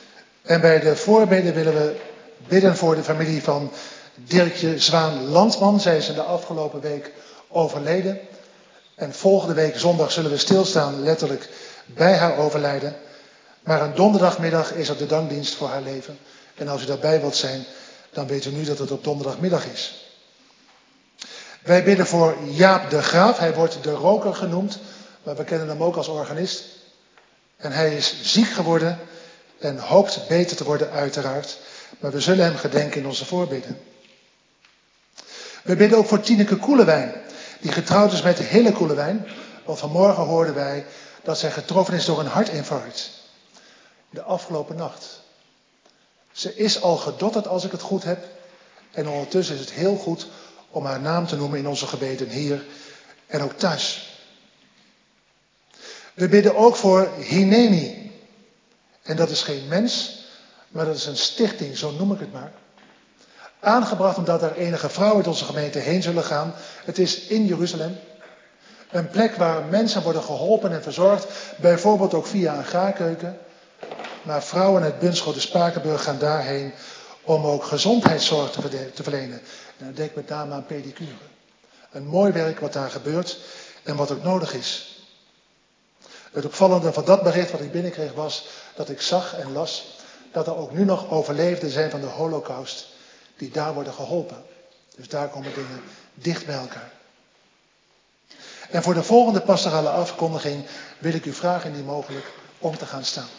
En bij de voorbeden willen we bidden voor de familie van Dirkje Zwaan-Landman. Zij is in de afgelopen week overleden. En volgende week zondag zullen we stilstaan letterlijk bij haar overlijden. Maar een donderdagmiddag is er de dankdienst voor haar leven. En als u daarbij wilt zijn, dan weet u nu dat het op donderdagmiddag is. Wij bidden voor Jaap de Graaf. Hij wordt de roker genoemd, maar we kennen hem ook als organist. En hij is ziek geworden en hoopt beter te worden uiteraard. Maar we zullen hem gedenken in onze voorbidden. We bidden ook voor Tineke Koelewijn, die getrouwd is met Hille Koelewijn. Want vanmorgen hoorden wij dat zij getroffen is door een hartinfarct. De afgelopen nacht. Ze is al gedotterd als ik het goed heb. En ondertussen is het heel goed om haar naam te noemen in onze gebeden hier en ook thuis. We bidden ook voor Hineni. En dat is geen mens, maar dat is een stichting, zo noem ik het maar. Aangebracht omdat er enige vrouwen uit onze gemeente heen zullen gaan. Het is in Jeruzalem. Een plek waar mensen worden geholpen en verzorgd. Bijvoorbeeld ook via een gaarkeuken. Maar vrouwen uit Bunschoten Spakenburg gaan daarheen om ook gezondheidszorg te verlenen. En dan denk ik met name aan pedicure. Een mooi werk wat daar gebeurt en wat ook nodig is. Het opvallende van dat bericht wat ik binnenkreeg was dat ik zag en las dat er ook nu nog overleefden zijn van de Holocaust die daar worden geholpen. Dus daar komen dingen dicht bij elkaar. En voor de volgende pastorale afkondiging wil ik u vragen indien mogelijk om te gaan staan.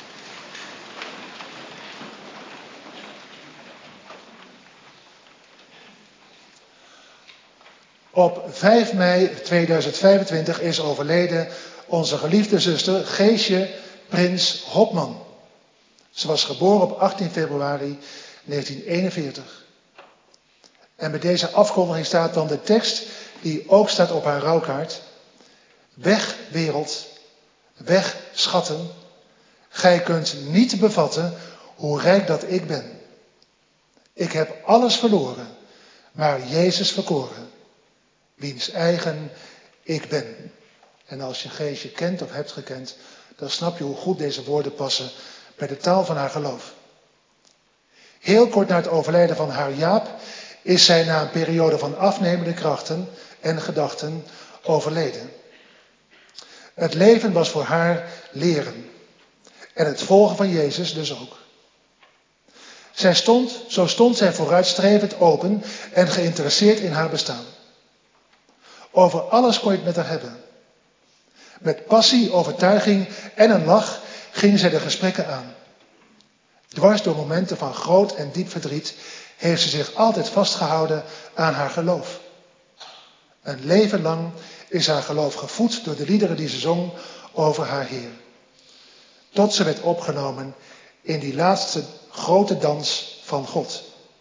Op vijf mei tweeduizend vijfentwintig is overleden onze geliefde zuster Geesje Prins Hopman. Ze was geboren op achttien februari negentien eenenveertig. En bij deze afkondiging staat dan de tekst die ook staat op haar rouwkaart. Weg wereld, weg schatten, gij kunt niet bevatten hoe rijk dat ik ben. Ik heb alles verloren, maar Jezus verkoren, wiens eigen ik ben. En als je Geesje kent of hebt gekend, dan snap je hoe goed deze woorden passen bij de taal van haar geloof. Heel kort na het overlijden van haar Jaap is zij na een periode van afnemende krachten en gedachten overleden. Het leven was voor haar leren. En het volgen van Jezus dus ook. Zij stond, zo stond zij vooruitstrevend open en geïnteresseerd in haar bestaan. Over alles kon je het met haar hebben. Met passie, overtuiging en een lach ging zij de gesprekken aan. Dwars door momenten van groot en diep verdriet heeft ze zich altijd vastgehouden aan haar geloof. Een leven lang is haar geloof gevoed door de liederen die ze zong over haar Heer. Tot ze werd opgenomen in die laatste grote dans van God.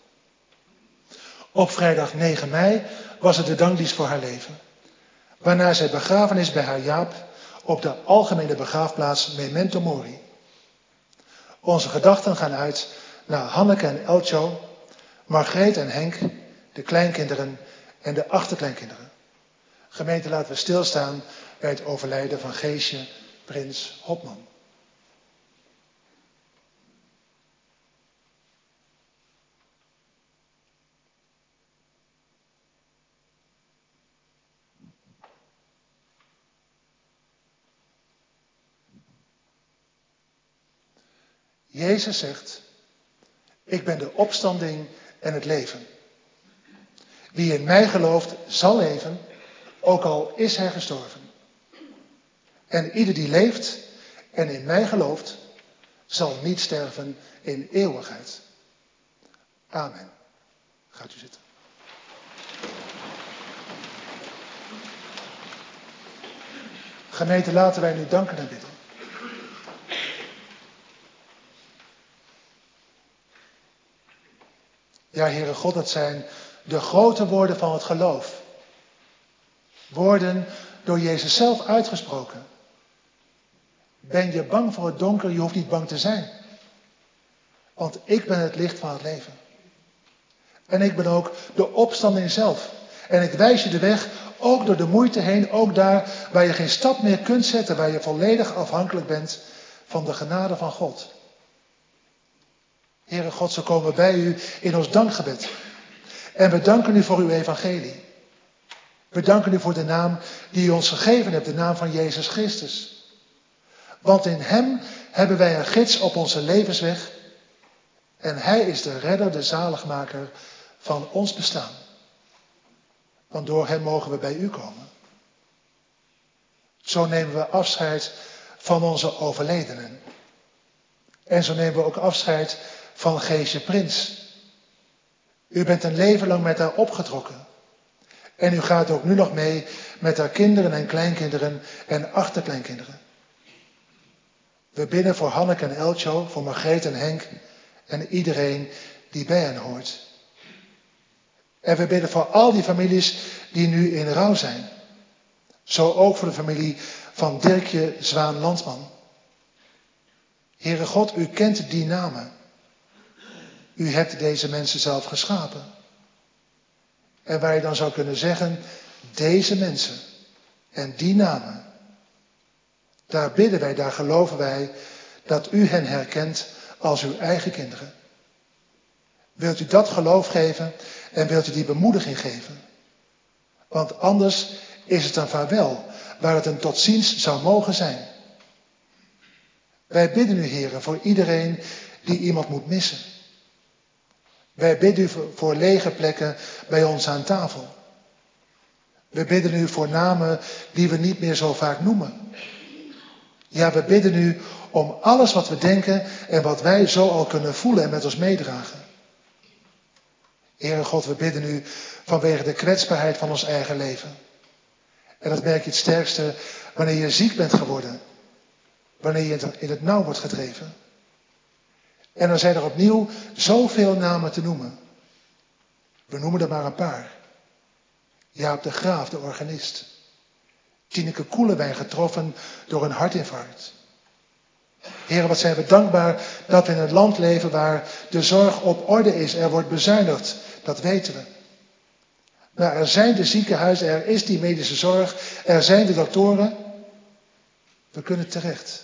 Op vrijdag negen mei was het de dankdienst voor haar leven. Waarna zij begraven is bij haar Jaap op de algemene begraafplaats Memento Mori. Onze gedachten gaan uit naar Hanneke en Elcho, Margreet en Henk, de kleinkinderen en de achterkleinkinderen. Gemeente, laten we stilstaan bij het overlijden van Geesje Prins Hopman. Jezus zegt, ik ben de opstanding en het leven. Wie in mij gelooft, zal leven, ook al is hij gestorven. En ieder die leeft en in mij gelooft, zal niet sterven in eeuwigheid. Amen. Gaat u zitten. Gemeente, laten wij nu danken en bidden. Ja, Heere God, dat zijn de grote woorden van het geloof. Woorden door Jezus zelf uitgesproken. Ben je bang voor het donker? Je hoeft niet bang te zijn. Want ik ben het licht van het leven. En ik ben ook de opstanding zelf. En ik wijs je de weg, ook door de moeite heen, ook daar waar je geen stap meer kunt zetten, waar je volledig afhankelijk bent van de genade van God. Heere God, zo komen we bij u in ons dankgebed. En we danken u voor uw evangelie. We danken u voor de naam die u ons gegeven hebt, de naam van Jezus Christus. Want in hem hebben wij een gids op onze levensweg. En hij is de redder, de zaligmaker van ons bestaan. Want door hem mogen we bij u komen. Zo nemen we afscheid van onze overledenen. En zo nemen we ook afscheid van Geesje Prins. U bent een leven lang met haar opgetrokken. En u gaat ook nu nog mee met haar kinderen en kleinkinderen en achterkleinkinderen. We bidden voor Hanneke en Elcho, voor Margreet en Henk en iedereen die bij hen hoort. En we bidden voor al die families die nu in rouw zijn. Zo ook voor de familie van Dirkje Zwaan-Landman. Heere God, u kent die namen. U hebt deze mensen zelf geschapen. En waar je dan zou kunnen zeggen, deze mensen en die namen, daar bidden wij, daar geloven wij dat u hen herkent als uw eigen kinderen. Wilt u dat geloof geven en wilt u die bemoediging geven? Want anders is het een vaarwel, waar het een tot ziens zou mogen zijn. Wij bidden u, Heere, voor iedereen die iemand moet missen. Wij bidden u voor lege plekken bij ons aan tafel. We bidden u voor namen die we niet meer zo vaak noemen. Ja, we bidden u om alles wat we denken en wat wij zo al kunnen voelen en met ons meedragen. Heere God, we bidden u vanwege de kwetsbaarheid van ons eigen leven. En dat merk je het sterkste wanneer je ziek bent geworden. Wanneer je in het nauw wordt gedreven. En dan zijn er opnieuw zoveel namen te noemen. We noemen er maar een paar. Jaap de Graaf, de organist. Tineke Koelewijn, getroffen door een hartinfarct. Heren, wat zijn we dankbaar dat we in een land leven waar de zorg op orde is. Er wordt bezuinigd, dat weten we. Maar er zijn de ziekenhuizen, er is die medische zorg, er zijn de doktoren. We kunnen terecht.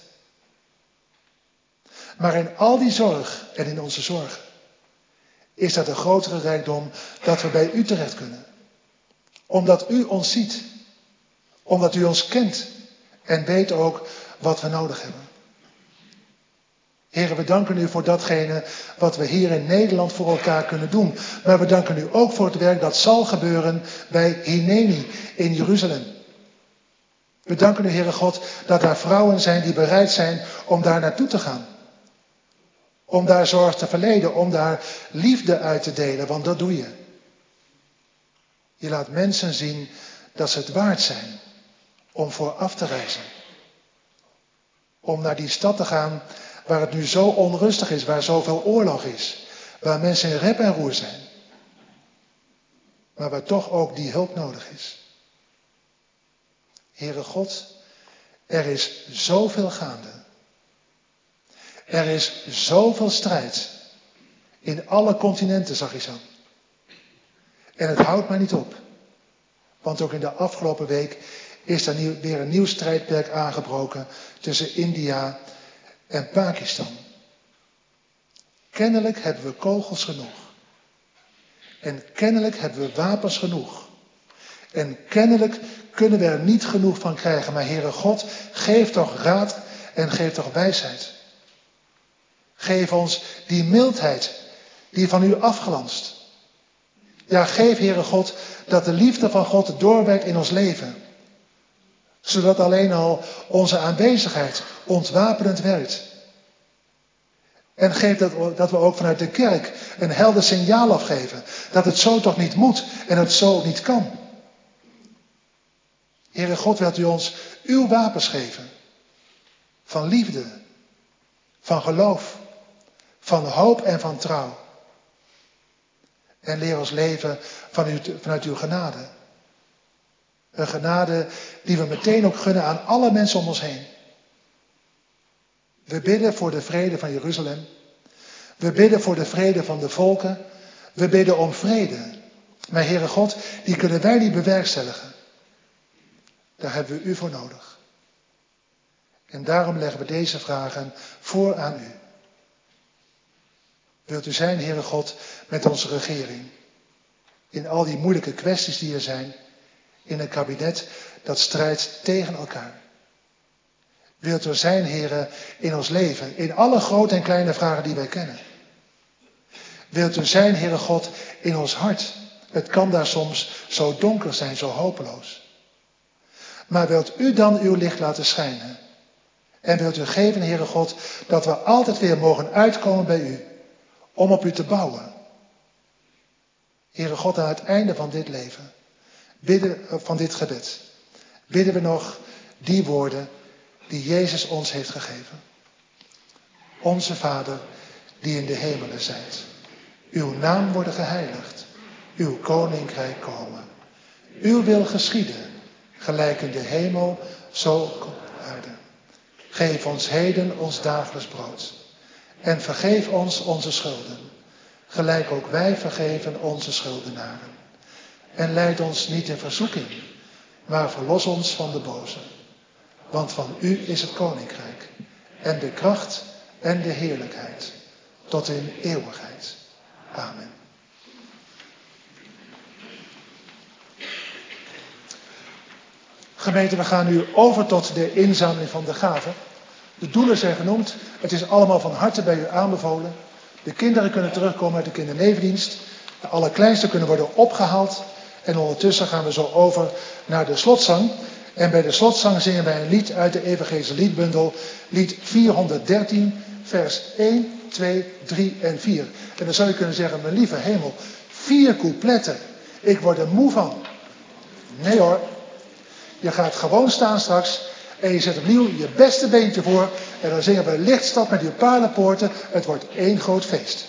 Maar in al die zorg en in onze zorg is dat een grotere rijkdom dat we bij u terecht kunnen. Omdat u ons ziet. Omdat u ons kent en weet ook wat we nodig hebben. Heren, we danken u voor datgene wat we hier in Nederland voor elkaar kunnen doen. Maar we danken u ook voor het werk dat zal gebeuren bij Hineni in Jeruzalem. We danken u, Heere God, dat daar vrouwen zijn die bereid zijn om daar naartoe te gaan. Om daar zorg te verleden, om daar liefde uit te delen, want dat doe je. Je laat mensen zien dat ze het waard zijn om vooraf te reizen. Om naar die stad te gaan waar het nu zo onrustig is, waar zoveel oorlog is. Waar mensen in rep en roer zijn. Maar waar toch ook die hulp nodig is. Heere God, er is zoveel gaande. Er is zoveel strijd. In alle continenten, zag je zo. En het houdt maar niet op. Want ook in de afgelopen week is er nieuw, weer een nieuw strijdperk aangebroken tussen India en Pakistan. Kennelijk hebben we kogels genoeg. En kennelijk hebben we wapens genoeg. En kennelijk kunnen we er niet genoeg van krijgen. Maar Heere God, geef toch raad en geef toch wijsheid. Geef ons die mildheid die van u afglanst. Ja, geef, Heere God, dat de liefde van God doorwerkt in ons leven. Zodat alleen al onze aanwezigheid ontwapenend werkt. En geef dat, dat we ook vanuit de kerk een helder signaal afgeven. Dat het zo toch niet moet en het zo niet kan. Heere God, wilt u ons uw wapens geven. Van liefde, van geloof, van hoop en van trouw. En leer ons leven van u, vanuit uw genade. Een genade die we meteen ook gunnen aan alle mensen om ons heen. We bidden voor de vrede van Jeruzalem. We bidden voor de vrede van de volken. We bidden om vrede. Maar Heere God, die kunnen wij niet bewerkstelligen. Daar hebben we u voor nodig. En daarom leggen we deze vragen voor aan u. Wilt u zijn, Heere God, met onze regering. In al die moeilijke kwesties die er zijn. In een kabinet dat strijdt tegen elkaar. Wilt u zijn, Heere, in ons leven. In alle grote en kleine vragen die wij kennen. Wilt u zijn, Heere God, in ons hart. Het kan daar soms zo donker zijn, zo hopeloos. Maar wilt u dan uw licht laten schijnen. En wilt u geven, Heere God, dat we altijd weer mogen uitkomen bij u. Om op u te bouwen. Heere God, aan het einde van dit leven. Bidden, van dit gebed. Bidden we nog die woorden die Jezus ons heeft gegeven. Onze Vader, die in de hemelen zijt. Uw naam worden geheiligd. Uw koninkrijk komen. Uw wil geschieden. Gelijk in de hemel, zo op aarde. Geef ons heden ons dagelijks brood. En vergeef ons onze schulden. gelijk ook wij vergeven onze schuldenaren. En leid ons niet in verzoeking, maar verlos ons van de boze. Want van u is het koninkrijk, en de kracht en de heerlijkheid, tot in eeuwigheid. Amen. Gemeente, we gaan nu over tot de inzameling van de gaven. De doelen zijn genoemd. Het is allemaal van harte bij u aanbevolen. De kinderen kunnen terugkomen uit de kindernevendienst. De allerkleinsten kunnen worden opgehaald. En ondertussen gaan we zo over naar de slotzang. En bij de slotzang zingen wij een lied uit de evangelische liedbundel. Lied vierhonderddertien, vers één, twee, drie en vier. En dan zou je kunnen zeggen, mijn lieve hemel, vier coupletten. Ik word er moe van. Nee hoor. Je gaat gewoon staan straks en je zet opnieuw je beste beentje voor. En dan zingen we Lichtstad met uw paardenpoorten. Het wordt één groot feest.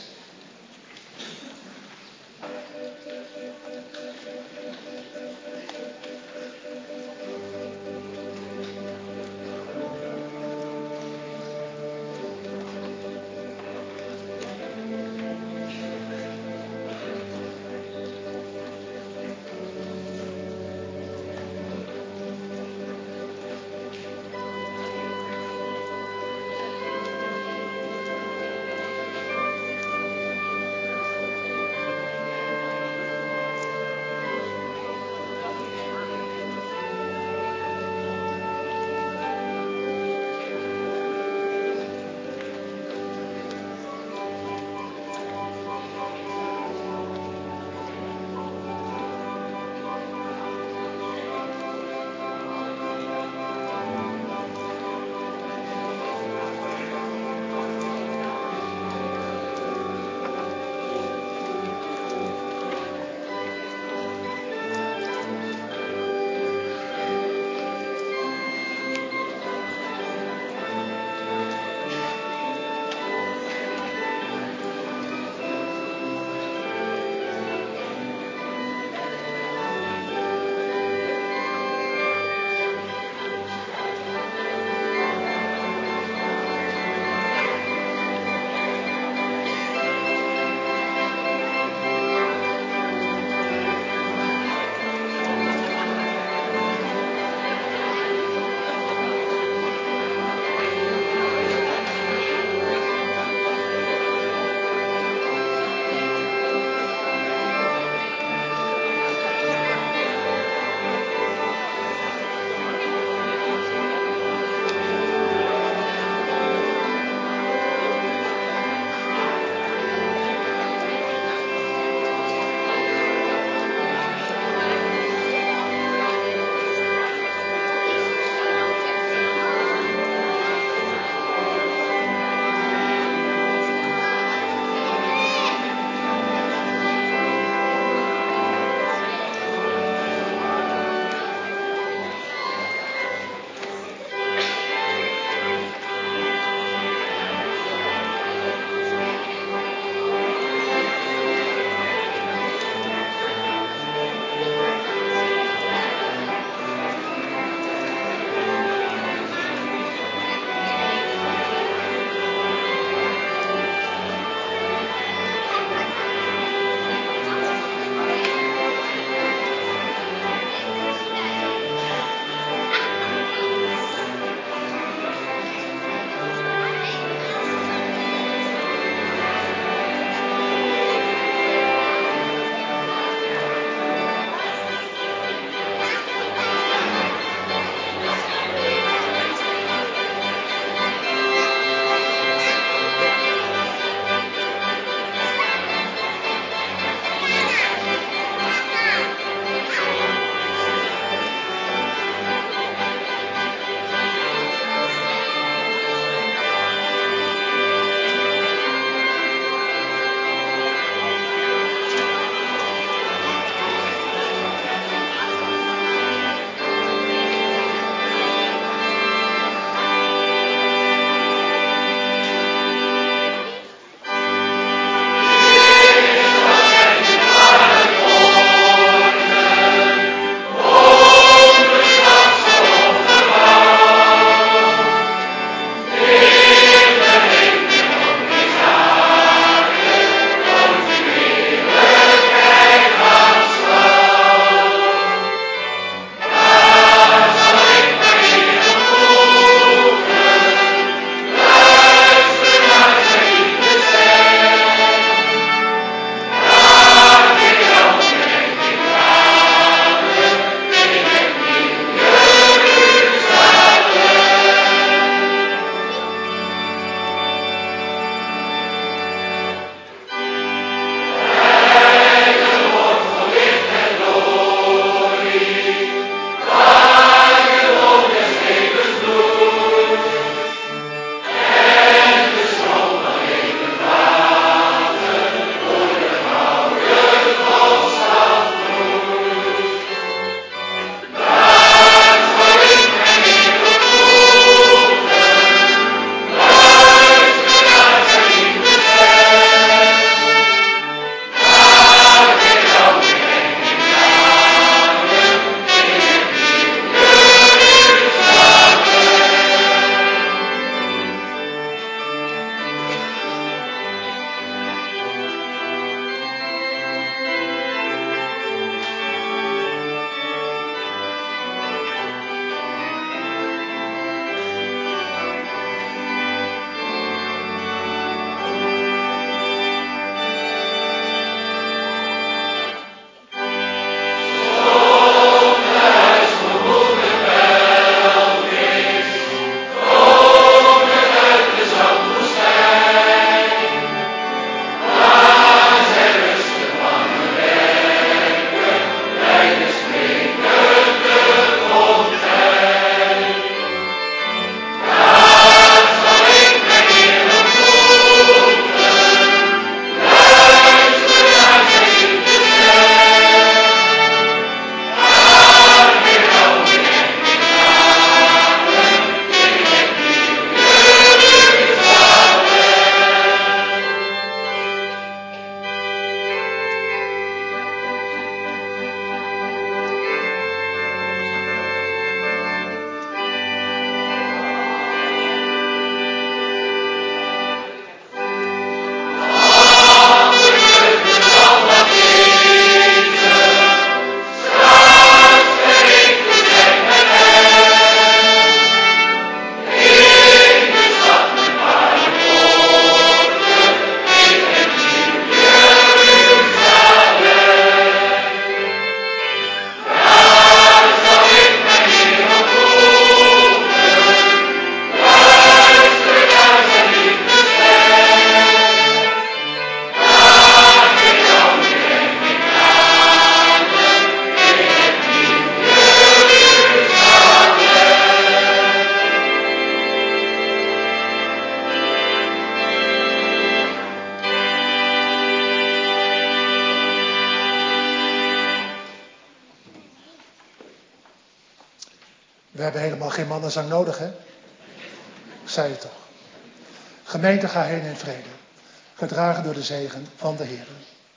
We hebben helemaal geen mannenzang nodig, hè? Ik zei het toch. Gemeente, ga heen in vrede. Gedragen door de zegen van de Heer.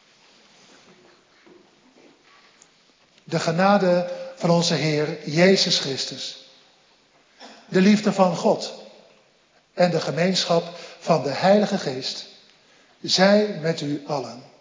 De genade van onze Heer Jezus Christus. De liefde van God. En de gemeenschap van de Heilige Geest. Zij met u allen.